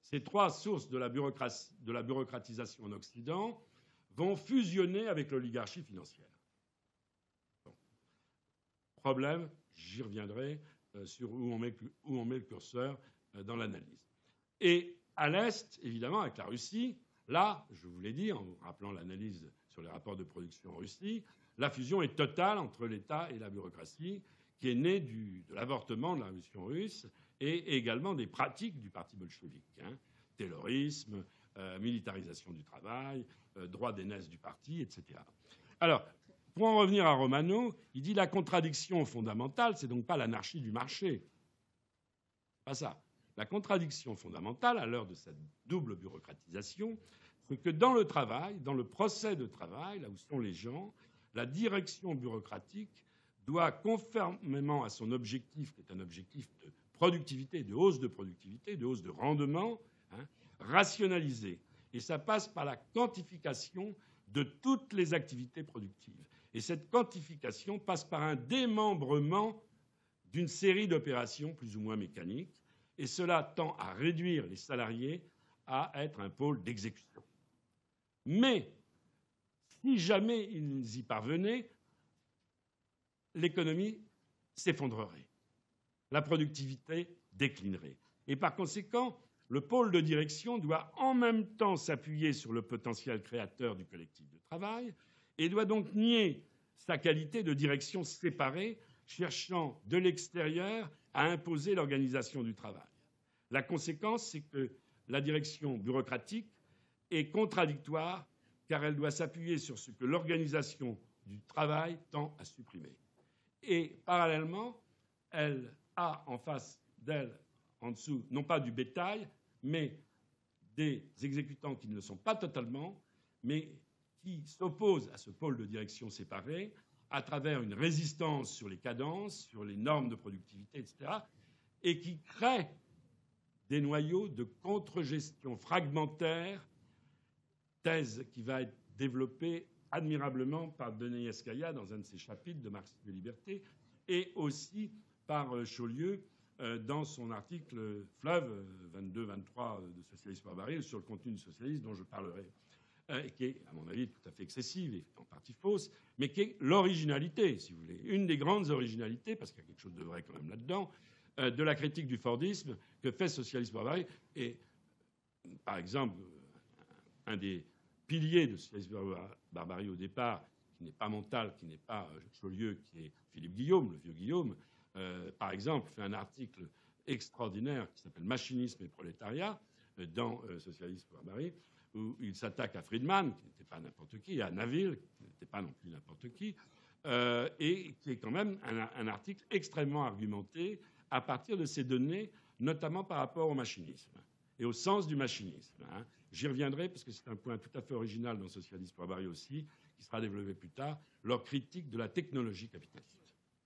Speaker 2: ces trois sources de la bureaucratisation en Occident vont fusionner avec l'oligarchie financière. Bon. Problème, j'y reviendrai sur où on met le curseur dans l'analyse. Et à l'Est, évidemment, avec la Russie, là, je vous l'ai dit, en vous rappelant l'analyse sur les rapports de production en Russie, la fusion est totale entre l'État et la bureaucratie, qui est née de l'avortement de la Révolution russe et également des pratiques du parti bolchevique. Terrorisme, militarisation du travail, droit d'aînesse du parti, etc. Alors, pour en revenir à Romano, il dit la contradiction fondamentale, c'est donc pas l'anarchie du marché. Pas ça. La contradiction fondamentale, à l'heure de cette double bureaucratisation, c'est que dans le travail, dans le procès de travail, là où sont les gens, la direction bureaucratique doit, conformément à son objectif, qui est un objectif de productivité, de hausse de rendement, rationaliser. Et ça passe par la quantification de toutes les activités productives. Et cette quantification passe par un démembrement d'une série d'opérations plus ou moins mécaniques. Et cela tend à réduire les salariés à être un pôle d'exécution. Mais si jamais ils y parvenaient, l'économie s'effondrerait. La productivité déclinerait. Et par conséquent, le pôle de direction doit en même temps s'appuyer sur le potentiel créateur du collectif de travail et doit donc nier sa qualité de direction séparée, cherchant de l'extérieur à imposer l'organisation du travail. La conséquence, c'est que la direction bureaucratique est contradictoire car elle doit s'appuyer sur ce que l'organisation du travail tend à supprimer. Et parallèlement, elle a en face d'elle, en dessous, non pas du bétail, mais des exécutants qui ne le sont pas totalement, mais qui s'opposent à ce pôle de direction séparé à travers une résistance sur les cadences, sur les normes de productivité, etc., et qui créent des noyaux de contre-gestion fragmentaire, thèse qui va être développée admirablement par Denis Escaya dans un de ses chapitres de Marxisme et Liberté, et aussi par Chaulieu dans son article Fleuve 22-23 de Socialisme par baril sur le contenu du socialisme dont je parlerai, qui est, à mon avis, tout à fait excessive et en partie fausse, mais qui est l'originalité, si vous voulez, une des grandes originalités, parce qu'il y a quelque chose de vrai quand même là-dedans, de la critique du Fordisme que fait Socialisme par baril. Et, par exemple, un des piliers de Socialisme barbarie au départ, qui n'est pas Montal, qui n'est pas Chaulieu, qui est Philippe Guillaume, le vieux Guillaume, par exemple, fait un article extraordinaire qui s'appelle Machinisme et prolétariat dans Socialisme barbarie, où il s'attaque à Friedman, qui n'était pas n'importe qui, et à Naville, qui n'était pas non plus n'importe qui, et qui est quand même un article extrêmement argumenté à partir de ces données, notamment par rapport au machinisme et au sens du machinisme. J'y reviendrai parce que c'est un point tout à fait original dans Socialisme barbarie aussi, qui sera développé plus tard, leur critique de la technologie capitaliste.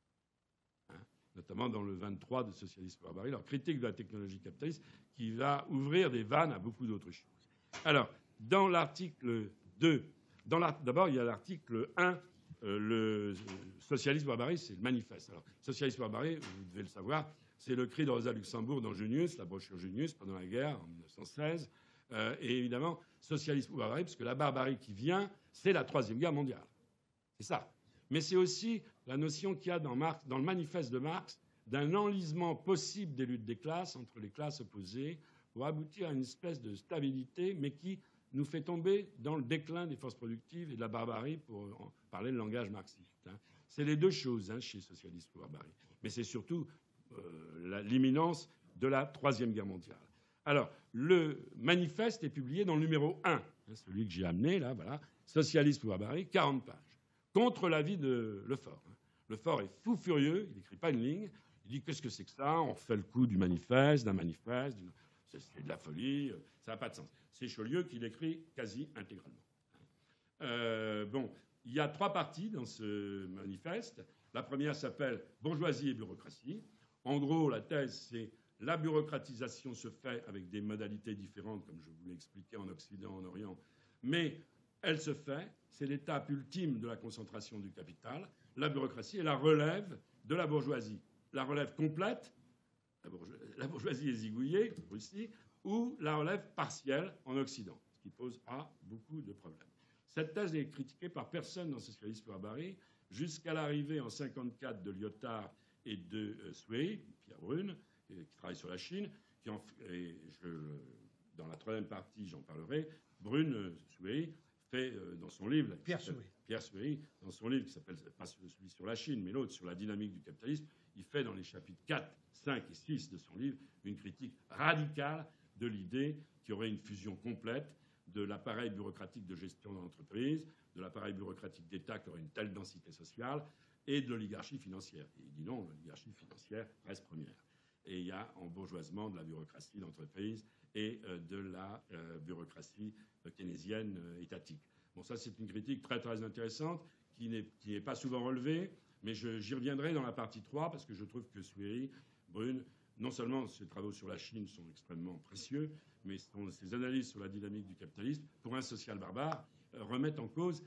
Speaker 2: Notamment dans le 23 de Socialisme barbarie, leur critique de la technologie capitaliste qui va ouvrir des vannes à beaucoup d'autres choses. Alors, dans l'article 2, d'abord, il y a l'article 1, le Socialisme barbarie, c'est le manifeste. Alors, Socialisme barbarie, vous devez le savoir, c'est le cri de Rosa Luxembourg dans Junius, la brochure Junius, pendant la guerre en 1916. Et évidemment, Socialisme barbarie, parce que la barbarie qui vient, c'est la Troisième Guerre mondiale. C'est ça. Mais c'est aussi la notion qu'il y a dans le manifeste de Marx d'un enlisement possible des luttes des classes entre les classes opposées pour aboutir à une espèce de stabilité, mais qui nous fait tomber dans le déclin des forces productives et de la barbarie, pour parler le langage marxiste. C'est les deux choses chez Socialisme barbarie. Mais c'est surtout l'imminence de la Troisième Guerre mondiale. Alors, le manifeste est publié dans le numéro 1, celui que j'ai amené, là, voilà, Socialisme barbarie, 40 pages. Contre l'avis de Lefort. Lefort est fou furieux, il n'écrit pas une ligne. Il dit qu'est-ce que c'est que ça? On refait le coup du manifeste, d'un manifeste. C'est de la folie, ça n'a pas de sens. C'est Chaulieu qui l'écrit quasi intégralement. Bon, il y a 3 parties dans ce manifeste. La première s'appelle Bourgeoisie et bureaucratie. En gros, la thèse, c'est la bureaucratisation se fait avec des modalités différentes, comme je vous l'ai expliqué en Occident, en Orient, mais elle se fait, c'est l'étape ultime de la concentration du capital, la bureaucratie, et la relève de la bourgeoisie. La relève complète, la bourgeoisie est zigouillée, Russie, ou la relève partielle en Occident, ce qui posera beaucoup de problèmes. Cette thèse n'est critiquée par personne dans Socialisme pour Barry, jusqu'à l'arrivée en 1954 de Lyotard et de Sway, Pierre Brune, qui travaille sur la Chine, dans la troisième partie, j'en parlerai. Brune, Sway, fait dans son livre... Pierre Sway, dans son livre qui s'appelle, pas celui sur la Chine, mais l'autre, sur la dynamique du capitalisme, il fait dans les chapitres 4, 5 et 6 de son livre une critique radicale de l'idée qu'il y aurait une fusion complète de l'appareil bureaucratique de gestion de l'entreprise, de l'appareil bureaucratique d'État qui aurait une telle densité sociale, et de l'oligarchie financière. Et il dit non, l'oligarchie financière reste première. Et il y a embourgeoisement de la bureaucratie d'entreprise et de la bureaucratie keynésienne étatique. Bon, ça, c'est une critique très, très intéressante qui n'est pas souvent relevée, mais j'y reviendrai dans la partie 3 parce que je trouve que Swéry, Brune, non seulement ses travaux sur la Chine sont extrêmement précieux, mais ses analyses sur la dynamique du capitalisme, pour un social barbare, remettent en cause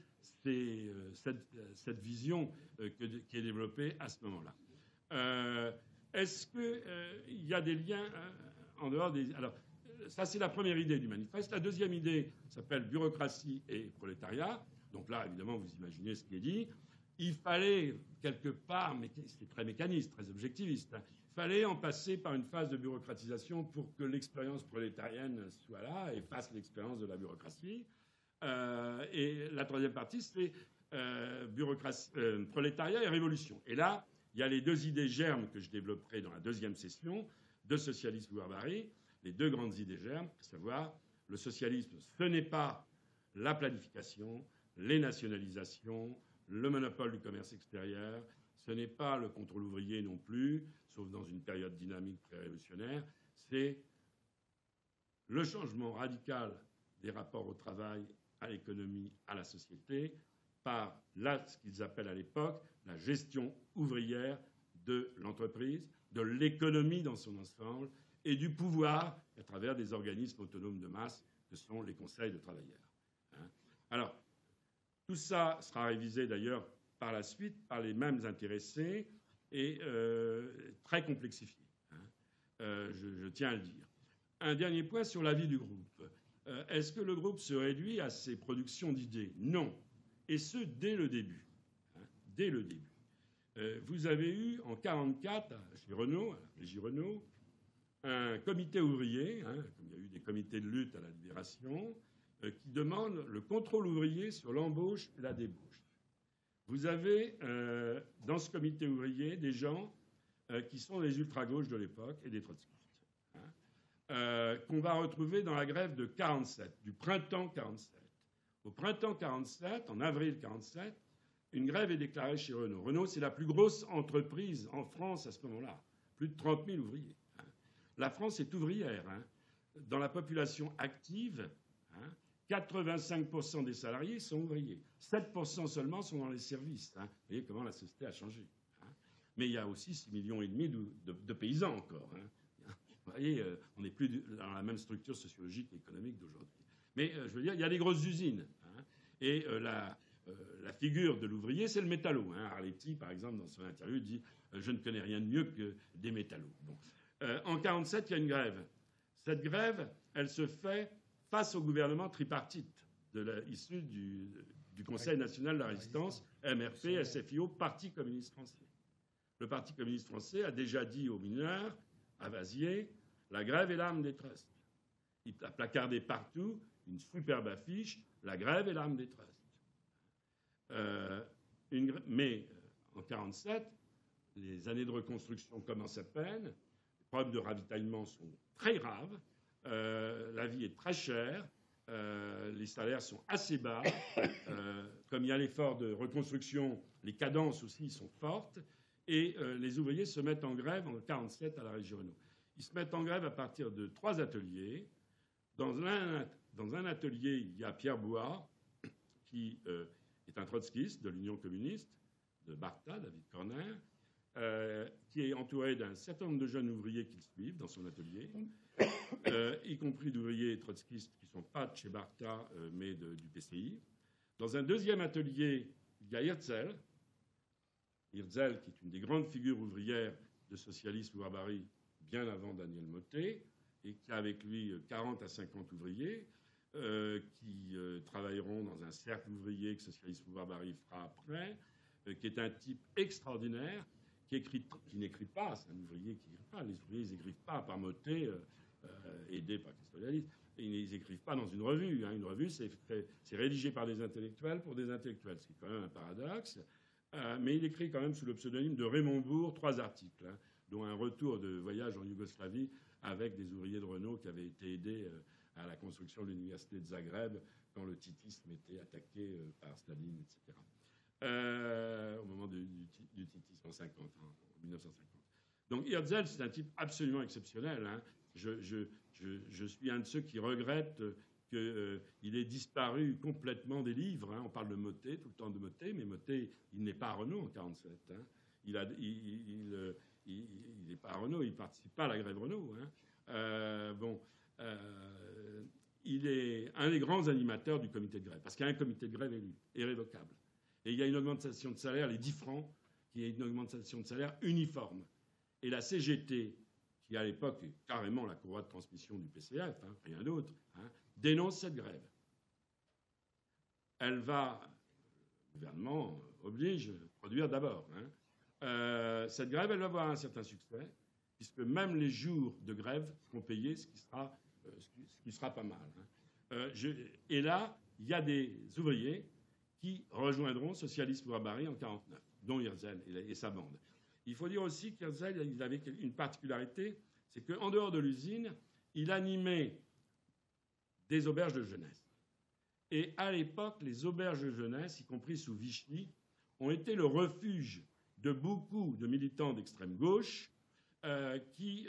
Speaker 2: cette vision qui est développée à ce moment-là. Est-ce qu'il y a des liens en dehors des... Alors, ça, c'est la première idée du manifeste. La deuxième idée s'appelle bureaucratie et prolétariat. Donc là, évidemment, vous imaginez ce qui est dit. Il fallait, quelque part, mais c'est très mécaniste, très objectiviste, hein, il fallait en passer par une phase de bureaucratisation pour que l'expérience prolétarienne soit là et fasse l'expérience de la bureaucratie. Et la troisième partie, c'est prolétariat et révolution. Et là, il y a les deux idées germes que je développerai dans la deuxième session de Socialisme pour Barry, les deux grandes idées germes, à savoir le socialisme, ce n'est pas la planification, les nationalisations, le monopole du commerce extérieur, ce n'est pas le contrôle ouvrier non plus, sauf dans une période dynamique pré-révolutionnaire, c'est le changement radical des rapports au travail, à l'économie, à la société, par là, ce qu'ils appellent à l'époque la gestion ouvrière de l'entreprise, de l'économie dans son ensemble, et du pouvoir à travers des organismes autonomes de masse que sont les conseils de travailleurs. Alors, tout ça sera révisé d'ailleurs par la suite par les mêmes intéressés et très complexifié. Je tiens à le dire. Un dernier point sur l'avis du groupe. Est-ce que le groupe se réduit à ses productions d'idées? Non. Et ce, dès le début. Dès le début. Vous avez eu en 1944, chez Renault, à la Régie Renault, un comité ouvrier, comme il y a eu des comités de lutte à la Libération, qui demande le contrôle ouvrier sur l'embauche et la débauche. Vous avez dans ce comité ouvrier des gens qui sont des ultra-gauches de l'époque et des trotskistes, qu'on va retrouver dans la grève de 1947, du printemps 1947. Au printemps 1947, en avril 1947, une grève est déclarée chez Renault. Renault, c'est la plus grosse entreprise en France à ce moment-là, plus de 30 000 ouvriers. La France est ouvrière. Dans la population active, 85% des salariés sont ouvriers. 7% seulement sont dans les services. Vous voyez comment la société a changé. Mais il y a aussi 6,5 millions de paysans encore. Vous voyez, on n'est plus dans la même structure sociologique et économique d'aujourd'hui. Mais je veux dire, il y a des grosses usines. Et la figure de l'ouvrier, c'est le métallo. Arletty, par exemple, dans son interview, dit « Je ne connais rien de mieux que des métallos ». Bon. En 1947, il y a une grève. Cette grève, elle se fait face au gouvernement tripartite issu du Conseil national de la résistance, MRP, SFIO, Parti communiste français. Le Parti communiste français a déjà dit aux mineurs, à Vasier, la grève est l'arme des trusts. Il a placardé partout une superbe affiche, la grève est l'arme des trusts. Mais en 1947, les années de reconstruction commencent à peine, les problèmes de ravitaillement sont très graves, la vie est très chère, les salaires sont assez bas, comme il y a l'effort de reconstruction, les cadences aussi sont fortes, et les ouvriers se mettent en grève en 1947 à la Régie Renault. Ils se mettent en grève à partir de 3 ateliers. Dans un atelier, il y a Pierre Bouat, qui est un trotskiste de l'Union communiste, de Bartha, David Corner, qui est entouré d'un certain nombre de jeunes ouvriers qui le suivent dans son atelier, y compris d'ouvriers trotskistes qui ne sont pas de chez Bartha, mais du PCI. Dans un deuxième atelier, il y a Hirzel, qui est une des grandes figures ouvrières de socialisme ou Barbarie, bien avant Daniel Mottet, et qui a avec lui 40 à 50 ouvriers qui travailleront dans un cercle ouvrier que Socialisme Pouvoir Barry fera après, qui est un type extraordinaire, qui n'écrit pas, c'est un ouvrier qui n'écrit pas. Les ouvriers, ils n'écrivent pas par Motet, aidés par Castoriadis. Ils n'écrivent pas dans une revue. Une revue, c'est rédigé par des intellectuels pour des intellectuels, ce qui est quand même un paradoxe. Mais il écrit quand même sous le pseudonyme de Raymond Bourg 3 articles, dont un retour de voyage en Yougoslavie avec des ouvriers de Renault qui avaient été aidés à la construction de l'université de Zagreb quand le titisme était attaqué par Staline, etc. Au moment du titisme en 1950. Donc Hirzel, c'est un type absolument exceptionnel. Je suis un de ceux qui regrettent qu'il ait disparu complètement des livres. On parle de Motet, tout le temps de Motet, mais Motet, il n'est pas à Renault en 1947. Il n'est pas à Renault, il ne participe pas à la grève Renault. Il est un des grands animateurs du comité de grève, parce qu'il y a un comité de grève élu, irrévocable. Et il y a une augmentation de salaire, les 10 francs, qui est une augmentation de salaire uniforme. Et la CGT, qui à l'époque est carrément la courroie de transmission du PCF, rien d'autre, dénonce cette grève. Elle va, le gouvernement oblige, produire d'abord. Cette grève, elle va avoir un certain succès, puisque même les jours de grève seront payés, ce qui sera pas mal. Et là, il y a des ouvriers qui rejoindront Socialisme Pouvoir Barry en 1949, dont Hirzel et sa bande. Il faut dire aussi qu'Hirzel, il avait une particularité, c'est qu'en dehors de l'usine, il animait des auberges de jeunesse. Et à l'époque, les auberges de jeunesse, y compris sous Vichy, ont été le refuge de beaucoup de militants d'extrême gauche qui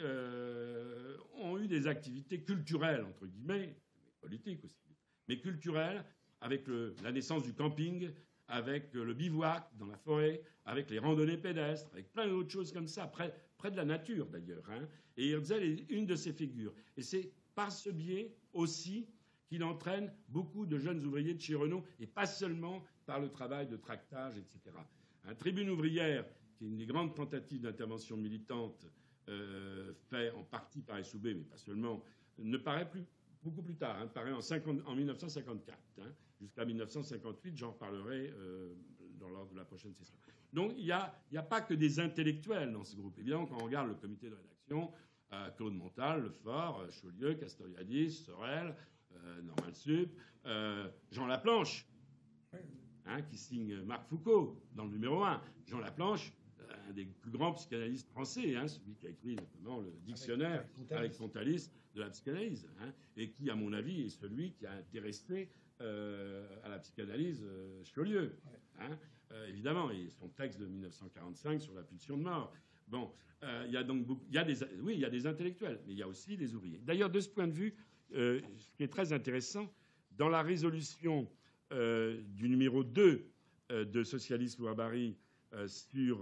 Speaker 2: ont eu des activités culturelles, entre guillemets, politiques aussi, mais culturelles, avec la naissance du camping, avec le bivouac dans la forêt, avec les randonnées pédestres, avec plein d'autres choses comme ça, près de la nature d'ailleurs. Et Hirzel est une de ces figures. Et c'est par ce biais aussi qu'il entraîne beaucoup de jeunes ouvriers de chez Renault, et pas seulement par le travail de tractage, etc. Tribune ouvrière, qui est une des grandes tentatives d'intervention militante fait en partie par SOB, mais pas seulement, ne paraît plus beaucoup plus tard, paraît en 1954, jusqu'à 1958, j'en reparlerai lors de la prochaine session. Donc il n'y a pas que des intellectuels dans ce groupe. Évidemment, quand on regarde le comité de rédaction, Claude Montal, Lefort, Chaulieu, Castoriadis, Sorel, Normal Sup, Jean Laplanche, qui signe Marc Foucault dans le numéro 1. Jean Laplanche, un des plus grands psychanalystes français, celui qui a écrit notamment le dictionnaire avec Pontalis de la psychanalyse, et qui, à mon avis, est celui qui a intéressé à la psychanalyse Chaulieu, évidemment, et son texte de 1945 sur la pulsion de mort. Bon, il y a des intellectuels, mais il y a aussi des ouvriers. D'ailleurs, de ce point de vue, ce qui est très intéressant, dans la résolution du numéro 2 de Socialisme Pouvoir Barry sur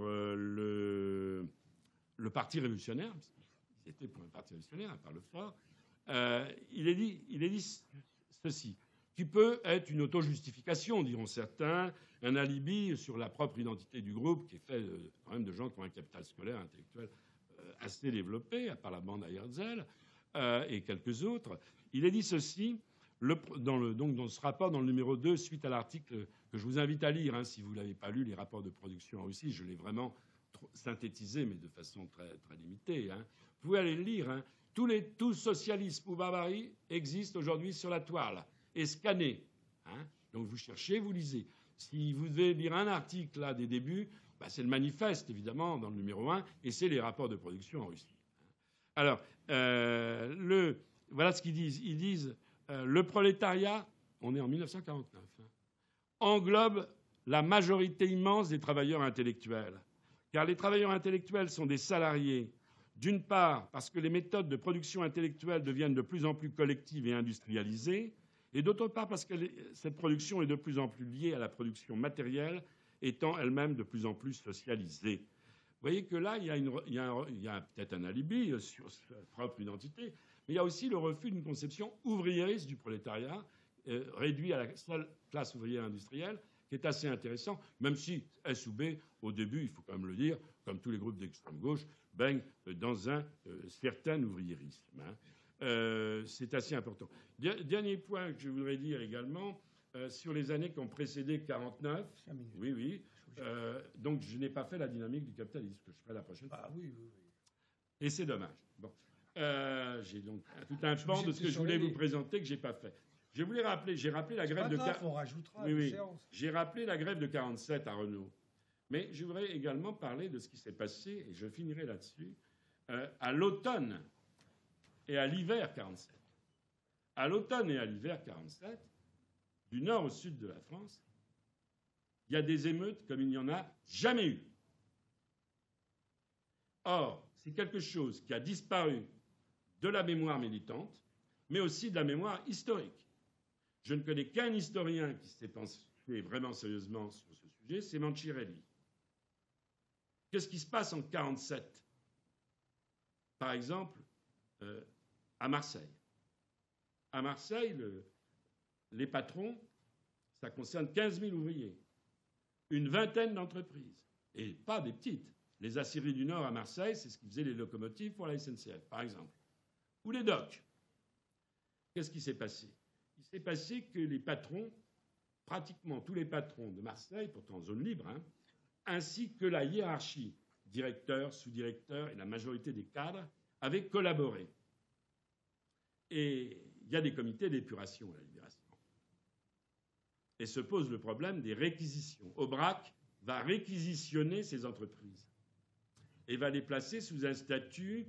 Speaker 2: le Parti révolutionnaire, c'était pour un parti révolutionnaire, par le fort, il est dit ceci, qui peut être une auto-justification, diront certains, un alibi sur la propre identité du groupe, qui est fait quand même de gens qui ont un capital scolaire, intellectuel assez développé, à part la bande à Hirzel, et quelques autres. Il est dit ceci, dans ce rapport, dans le numéro 2, suite à l'article que je vous invite à lire, si vous ne l'avez pas lu, les rapports de production en Russie, je l'ai vraiment synthétisé, mais de façon très, très limitée. Vous pouvez aller le lire. Tout Socialisme Pouvoir Barry existe aujourd'hui sur la toile et scanné. Donc vous cherchez, vous lisez. Si vous devez lire un article là des débuts, c'est le manifeste, évidemment, dans le numéro 1, et c'est les rapports de production en Russie. Alors, voilà ce qu'ils disent. Ils disent le prolétariat, on est en 1949, englobe la majorité immense des travailleurs intellectuels. Car les travailleurs intellectuels sont des salariés, d'une part parce que les méthodes de production intellectuelle deviennent de plus en plus collectives et industrialisées, et d'autre part parce que cette production est de plus en plus liée à la production matérielle, étant elle-même de plus en plus socialisée. Vous voyez que là, il y a peut-être un alibi sur sa propre identité, mais il y a aussi le refus d'une conception ouvriériste du prolétariat, réduit à la seule classe ouvrière industrielle, qui est assez intéressant, même si SOB, au début, il faut quand même le dire, comme tous les groupes d'extrême gauche, baignent dans un certain ouvriérisme. c'est assez important. Dernier point que je voudrais dire également, sur les années qui ont précédé 49. Oui. Donc je n'ai pas fait la dynamique du capitalisme, que je ferai la prochaine fois.
Speaker 3: Ah oui.
Speaker 2: Et c'est dommage. Bon. J'ai donc tout un pan de ce que je voulais vous présenter que je n'ai pas fait. Je voulais rappeler, j'ai rappelé la grève de...
Speaker 3: On rajoutera
Speaker 2: J'ai rappelé la grève de 47 à Renault. Mais je voudrais également parler de ce qui s'est passé, et je finirai là-dessus, à l'automne et à l'hiver 47. À l'automne et à l'hiver 47, du nord au sud de la France, il y a des émeutes comme il n'y en a jamais eu. Or, c'est quelque chose qui a disparu de la mémoire militante, mais aussi de la mémoire historique. Je ne connais qu'un historien qui s'est penché vraiment sérieusement sur ce sujet, c'est Manchirelli. Qu'est-ce qui se passe en 1947 ? Par exemple, à Marseille. À Marseille, les patrons, ça concerne 15 000 ouvriers, une vingtaine d'entreprises, et pas des petites. Les aciéries du Nord à Marseille, c'est ce qui faisait les locomotives pour la SNCF, par exemple. Ou les docks. Qu'est-ce qui s'est passé ? Il s'est passé que les patrons, pratiquement tous les patrons de Marseille, pourtant en zone libre, ainsi que la hiérarchie, directeur, sous-directeur et la majorité des cadres, avaient collaboré. Et il y a des comités d'épuration à la Libération. Et se pose le problème des réquisitions. Aubrac va réquisitionner ces entreprises et va les placer sous un statut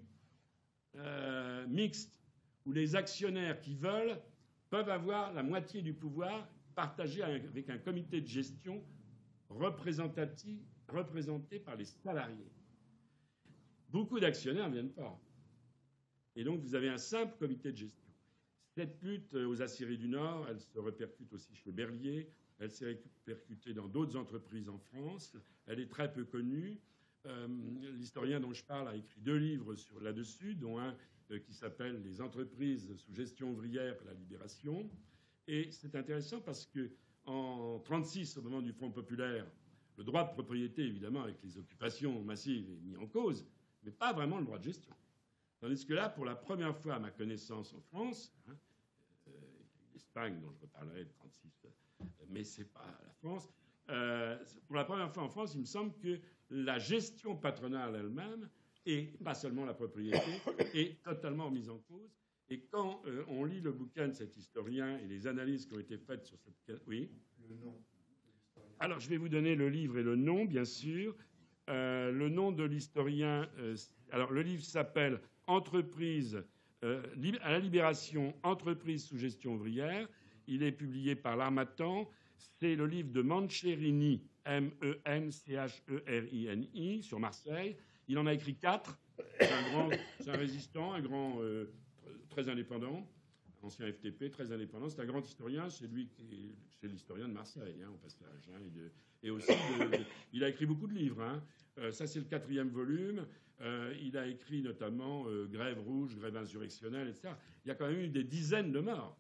Speaker 2: mixte, où les actionnaires qui veulent peuvent avoir la moitié du pouvoir partagé avec un comité de gestion représenté par les salariés. Beaucoup d'actionnaires ne viennent pas. Et donc, vous avez un simple comité de gestion. Cette lutte aux aciéries du Nord, elle se répercute aussi chez Berlier, elle s'est répercutée dans d'autres entreprises en France, elle est très peu connue. L'historien dont je parle a écrit 2 livres là-dessus, dont un qui s'appelle « Les entreprises sous gestion ouvrière pour la libération ». Et c'est intéressant parce qu'en 1936, au moment du Front populaire, le droit de propriété, évidemment, avec les occupations massives, est mis en cause, mais pas vraiment le droit de gestion. Tandis que là, pour la première fois, à ma connaissance, en France, l'Espagne, dont je reparlerai de 1936, mais ce n'est pas la France, pour la première fois en France, il me semble que la gestion patronale elle-même, et pas seulement la propriété, est totalement mise en cause. Et quand on lit le bouquin de cet historien et les analyses qui ont été faites sur cette... Oui.
Speaker 4: Le nom.
Speaker 2: Alors, je vais vous donner le livre et le nom, bien sûr. Le nom de l'historien... alors, le livre s'appelle « Entreprise à la libération, entreprise sous gestion ouvrière ». Il est publié par l'Harmattan. C'est le livre de Mancherini, M-E-N-C-H-E-R-I-N-I, sur Marseille. Il en a écrit 4. C'est un résistant, un grand, très indépendant, ancien FTP, très indépendant. C'est un grand historien. C'est l'historien de Marseille, au passage. Et aussi, il a écrit beaucoup de livres. Ça, c'est le 4e volume. Il a écrit notamment Grève rouge, grève insurrectionnelle, etc. Il y a quand même eu des dizaines de morts.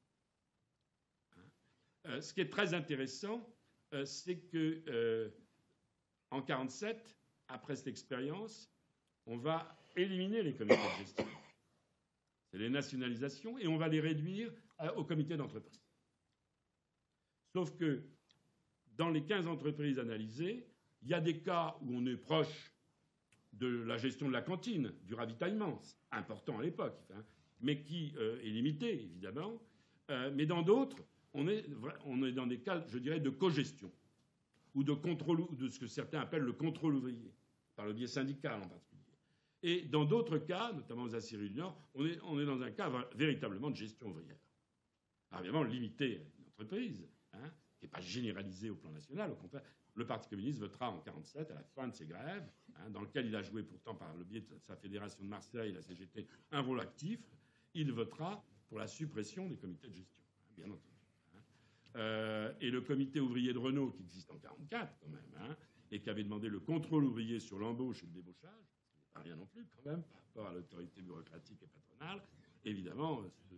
Speaker 2: Ce qui est très intéressant, c'est que en 1947, après cette expérience, on va éliminer les comités de gestion. C'est les nationalisations, et on va les réduire au comité d'entreprise. Sauf que dans les 15 entreprises analysées, il y a des cas où on est proche de la gestion de la cantine, du ravitaillement, important à l'époque, mais qui est limité, évidemment. Mais dans d'autres, on est dans des cas, je dirais, de cogestion ou de contrôle, ou de ce que certains appellent le contrôle ouvrier, par le biais syndical en particulier. Et dans d'autres cas, notamment aux aciéries du Nord, on est dans un cas véritablement de gestion ouvrière. Alors évidemment, limité à une entreprise, qui n'est pas généralisée au plan national. Au contraire, le Parti communiste votera en 1947, à la fin de ses grèves, dans lequel il a joué pourtant par le biais de sa fédération de Marseille, la CGT, un rôle actif. Il votera pour la suppression des comités de gestion, bien entendu. Et le comité ouvrier de Renault, qui existe en 1944 quand même, et qui avait demandé le contrôle ouvrier sur l'embauche et le débauchage, ce qui n'est pas rien non plus quand même par rapport à l'autorité bureaucratique et patronale, évidemment,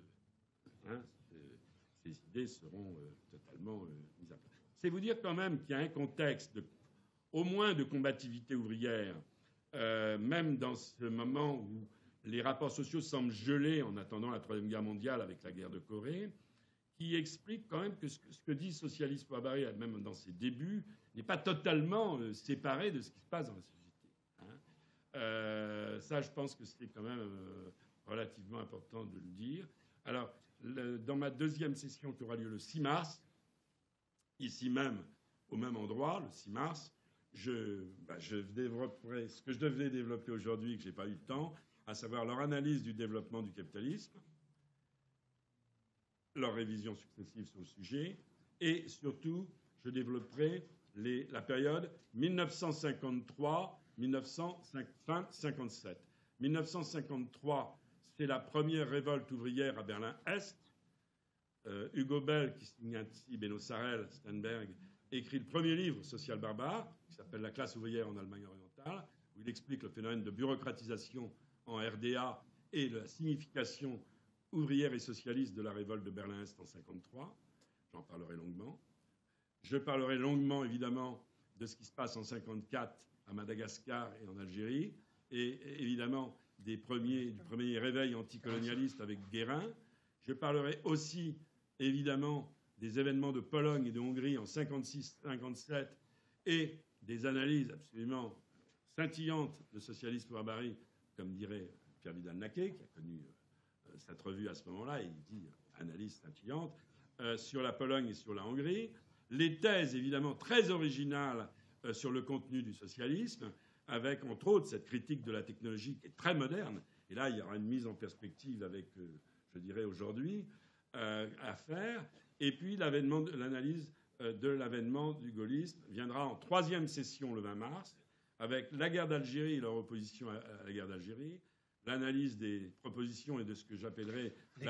Speaker 2: ces idées seront totalement mises à plat. C'est vous dire quand même qu'il y a un contexte au moins de combativité ouvrière, même dans ce moment où les rapports sociaux semblent gelés en attendant la Troisième Guerre mondiale avec la guerre de Corée, qui explique quand même que ce que dit Socialiste Poirabari, même dans ses débuts, n'est pas totalement séparé de ce qui se passe dans la société. Hein. Ça, je pense que c'est quand même relativement important de le dire. Alors, dans ma deuxième session qui aura lieu le 6 mars, ici même, au même endroit, le 6 mars, je développerai ce que je devais développer aujourd'hui et que je n'ai pas eu le temps, à savoir leur analyse du développement du capitalisme, leurs révisions successives sur le sujet, et surtout, je développerai la période 1953-1957. 1953, c'est la première révolte ouvrière à Berlin-Est. Hugo Bell, qui signe ainsi Beno Sarel, Steinberg, écrit le premier livre, Social Barbare, qui s'appelle La classe ouvrière en Allemagne orientale, où il explique le phénomène de bureaucratisation en RDA et la signification ouvrière et socialiste de la révolte de Berlin-Est en 1953. J'en parlerai longuement. Je parlerai longuement, évidemment, de ce qui se passe en 1954 à Madagascar et en Algérie, et évidemment du premier réveil anticolonialiste avec Guérin. Je parlerai aussi, évidemment, des événements de Pologne et de Hongrie en 1956-1957 et des analyses absolument scintillantes de Socialiste Poirabari, comme dirait Pierre Vidal-Naquet, qui a connu cette revue à ce moment-là, et il dit analyse scintillante, sur la Pologne et sur la Hongrie. Les thèses, évidemment, très originales sur le contenu du socialisme, avec, entre autres, cette critique de la technologie qui est très moderne. Et là, il y aura une mise en perspective avec, je dirais, aujourd'hui, à faire. Et puis, l'analyse de l'avènement du gaullisme viendra en troisième session le 20 mars, avec la guerre d'Algérie et leur opposition à la guerre d'Algérie, l'analyse des propositions et de ce que j'appellerais la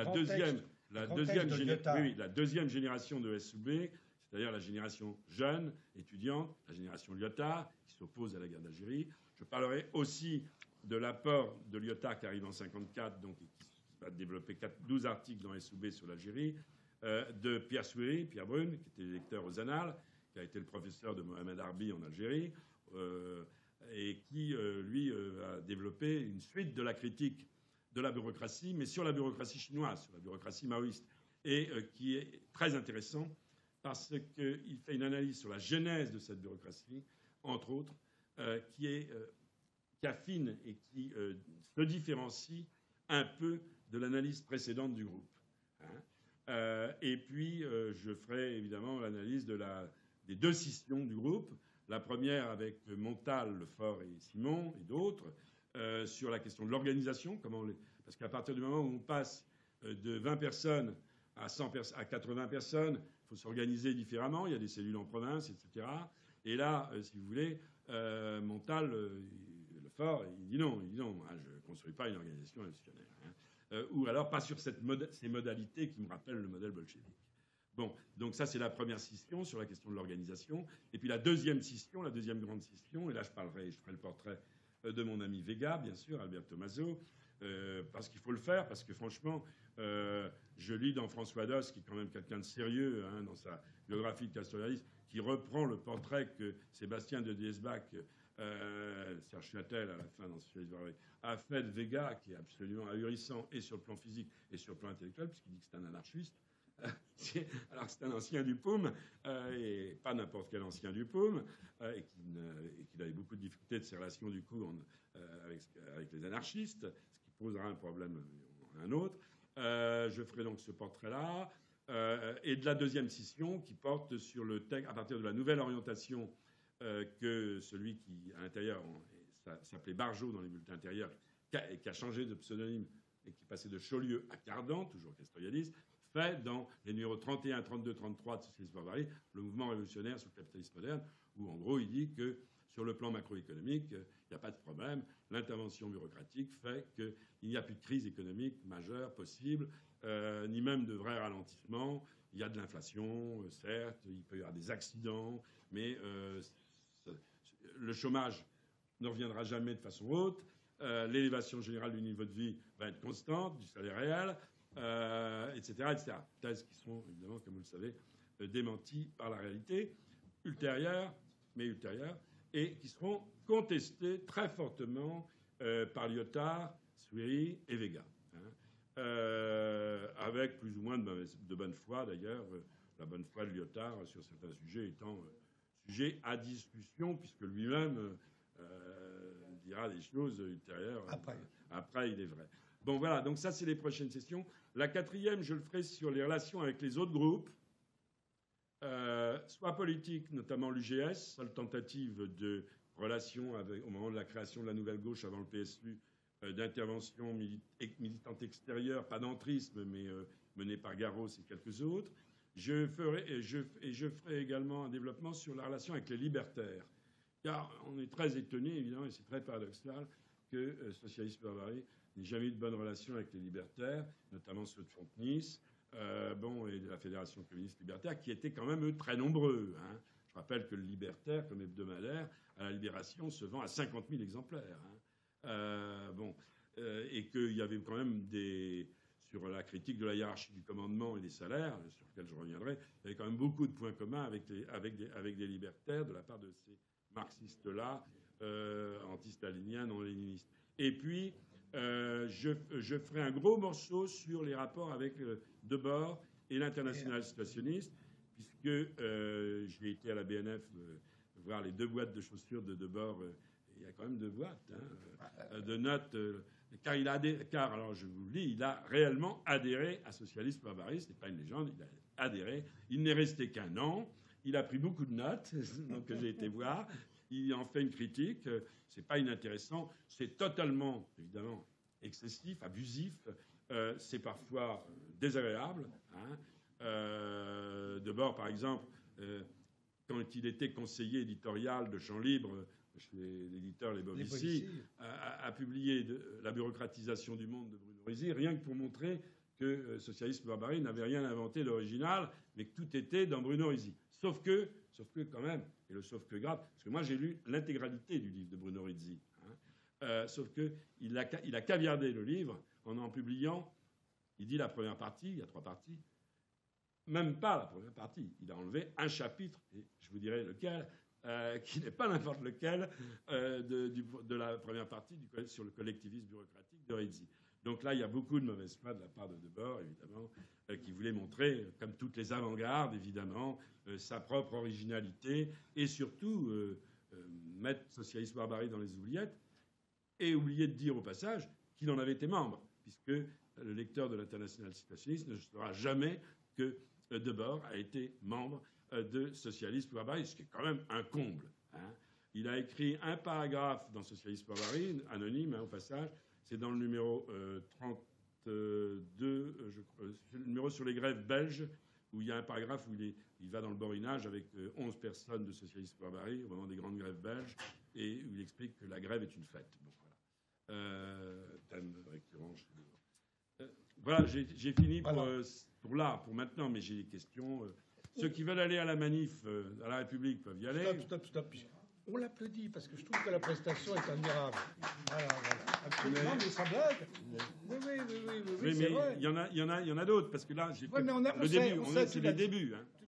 Speaker 2: deuxième génération de SUB, c'est-à-dire la génération jeune, étudiante, la génération Lyotard, qui s'oppose à la guerre d'Algérie. Je parlerai aussi de l'apport de Lyotard qui arrive en 1954, donc qui va développer 12 articles dans SUB sur l'Algérie, de Pierre Souéry, Pierre Brune, qui était lecteur aux Annales, qui a été le professeur de Mohamed Arbi en Algérie, et qui, lui, a développé une suite de la critique de la bureaucratie, mais sur la bureaucratie chinoise, sur la bureaucratie maoïste, et qui est très intéressant parce qu'il fait une analyse sur la genèse de cette bureaucratie, entre autres, qui affine et qui se différencie un peu de l'analyse précédente du groupe. Et puis, je ferai évidemment l'analyse des deux scissions du groupe. La première avec Montal, Lefort et Simon et d'autres, sur la question de l'organisation. Parce qu'à partir du moment où on passe de 20 personnes à 80 personnes, il faut s'organiser différemment. Il y a des cellules en province, etc. Et là, si vous voulez, Montal, Lefort, il dit non, je ne construis pas une organisation institutionnelle. Ou alors pas sur ces modalités qui me rappellent le modèle bolchevique. Bon, donc ça, c'est la première scission sur la question de l'organisation. Et puis la deuxième scission, la deuxième grande scission, et là, je ferai le portrait de mon ami Vega, bien sûr, Albert Tommaso, parce qu'il faut le faire, parce que franchement, je lis dans François Doss, qui est quand même quelqu'un de sérieux, dans sa biographie de castorialisme, qui reprend le portrait que Sébastien de Diesbach, Serge Châtel, à la fin dans Socialiste Poirabari, a fait de Vega, qui est absolument ahurissant, et sur le plan physique et sur le plan intellectuel, puisqu'il dit que c'est un anarchiste. Alors que c'est un ancien du POUM, et pas n'importe quel ancien du POUM, et qu'il avait beaucoup de difficultés de ses relations du coup avec les anarchistes, ce qui posera un problème un autre. Je ferai donc ce portrait-là, et de la deuxième scission qui porte sur le texte, à partir de la nouvelle orientation que celui qui, à l'intérieur, s'appelait Barjot dans les bulletins intérieurs, qui a changé de pseudonyme et qui passait de Chaulieu à Cardan, toujours castorialiste, fait dans les numéros 31, 32, 33 de Socialiste Poirabari, le mouvement révolutionnaire sur le capitalisme moderne, où en gros il dit que sur le plan macroéconomique, il n'y a pas de problème, l'intervention bureaucratique fait qu'il n'y a plus de crise économique majeure possible, ni même de vrai ralentissement. Il y a de l'inflation, certes, il peut y avoir des accidents, mais le chômage ne reviendra jamais de façon haute, l'élévation générale du niveau de vie va être constante, du salaire réel, etc., etc. Thèses qui sont, évidemment, comme vous le savez, démenties par la réalité ultérieure, et qui seront contestées très fortement par Lyotard, Souiri et Vega. Avec plus ou moins de bonne foi, d'ailleurs, la bonne foi de Lyotard sur certains sujets étant sujet à discussion, puisque lui-même dira des choses ultérieures. Après, il est vrai. Bon, voilà, donc ça, c'est les prochaines sessions. La 4e, je le ferai sur les relations avec les autres groupes, soit politiques, notamment l'UGS, seule tentative de relation au moment de la création de la nouvelle gauche avant le PSU, d'intervention militante extérieure, pas d'entrisme, mais menée par Garros et quelques autres. Je ferai également un développement sur la relation avec les libertaires. Car on est très étonné, évidemment, et c'est très paradoxal, que Socialisme Barbarie n'ait jamais eu de bonne relation avec les libertaires, notamment ceux de Fontenay, et de la Fédération communiste libertaire, qui étaient quand même, eux, très nombreux. Hein. Je rappelle que le Libertaire, comme hebdomadaire, à la Libération, se vend à 50 000 exemplaires. Et qu'il y avait quand même sur la critique de la hiérarchie du commandement et des salaires, sur lequel je reviendrai, il y avait quand même beaucoup de points communs avec des libertaires de la part de ces marxistes-là, anti-staliniens, non-léninistes. Et puis, je ferai un gros morceau sur les rapports avec Debord et l'Internationale situationniste, puisque j'ai été à la BNF voir les 2 boîtes de chaussures de Debord. Il y a quand même 2 boîtes de notes. Car, alors je vous le dis, il a réellement adhéré à Socialisme Barbarie. Ce n'est pas une légende, il a adhéré. Il n'est resté qu'1 an. Il a pris beaucoup de notes, donc j'ai été voir. Il en fait une critique. C'est pas inintéressant. C'est totalement, évidemment, excessif, abusif. C'est parfois désagréable. Debord, par exemple, quand il était conseiller éditorial de Champs Libres, chez l'éditeur Les Bovici, a publié La bureaucratisation du monde de Bruno Rizzi, rien que pour montrer que Socialisme Barbarie n'avait rien inventé d'original, mais que tout était dans Bruno Rizzi. Sauf que quand même, et le sauf que grave, parce que moi j'ai lu l'intégralité du livre de Bruno Rizzi, sauf qu'il a caviardé le livre en publiant, il dit la première partie, il y a 3 parties, même pas la première partie, il a enlevé un chapitre, et je vous dirai lequel, qui n'est pas n'importe lequel, de la première partie sur le collectivisme bureaucratique de Rizzi. Donc là, il y a beaucoup de mauvaise foi de la part de Debord, évidemment, qui voulait montrer, comme toutes les avant-gardes, évidemment, sa propre originalité, et surtout mettre Socialisme Barbarie dans les oubliettes, et oublier de dire au passage qu'il en avait été membre, puisque le lecteur de l'Internationale situationniste ne saura jamais que Debord a été membre de Socialisme Barbarie, ce qui est quand même un comble. Il a écrit un paragraphe dans Socialisme Barbarie, anonyme au passage, c'est dans le numéro 32, je crois, le numéro sur les grèves belges, où il y a un paragraphe où il va dans le borinage avec 11 personnes de Socialisme Barbarie au moment des grandes grèves belges, et où il explique que la grève est une fête. Bon, voilà. Thème récurrent. Voilà, j'ai fini pour maintenant, mais j'ai des questions. Ceux qui veulent aller à la manif à la République peuvent y aller.
Speaker 3: Stop. On l'applaudit parce que je trouve que la prestation est admirable. Voilà. Absolument, mais ça blague. Oui,
Speaker 2: mais il y en a d'autres, parce que là, j'ai le début. C'est les débuts.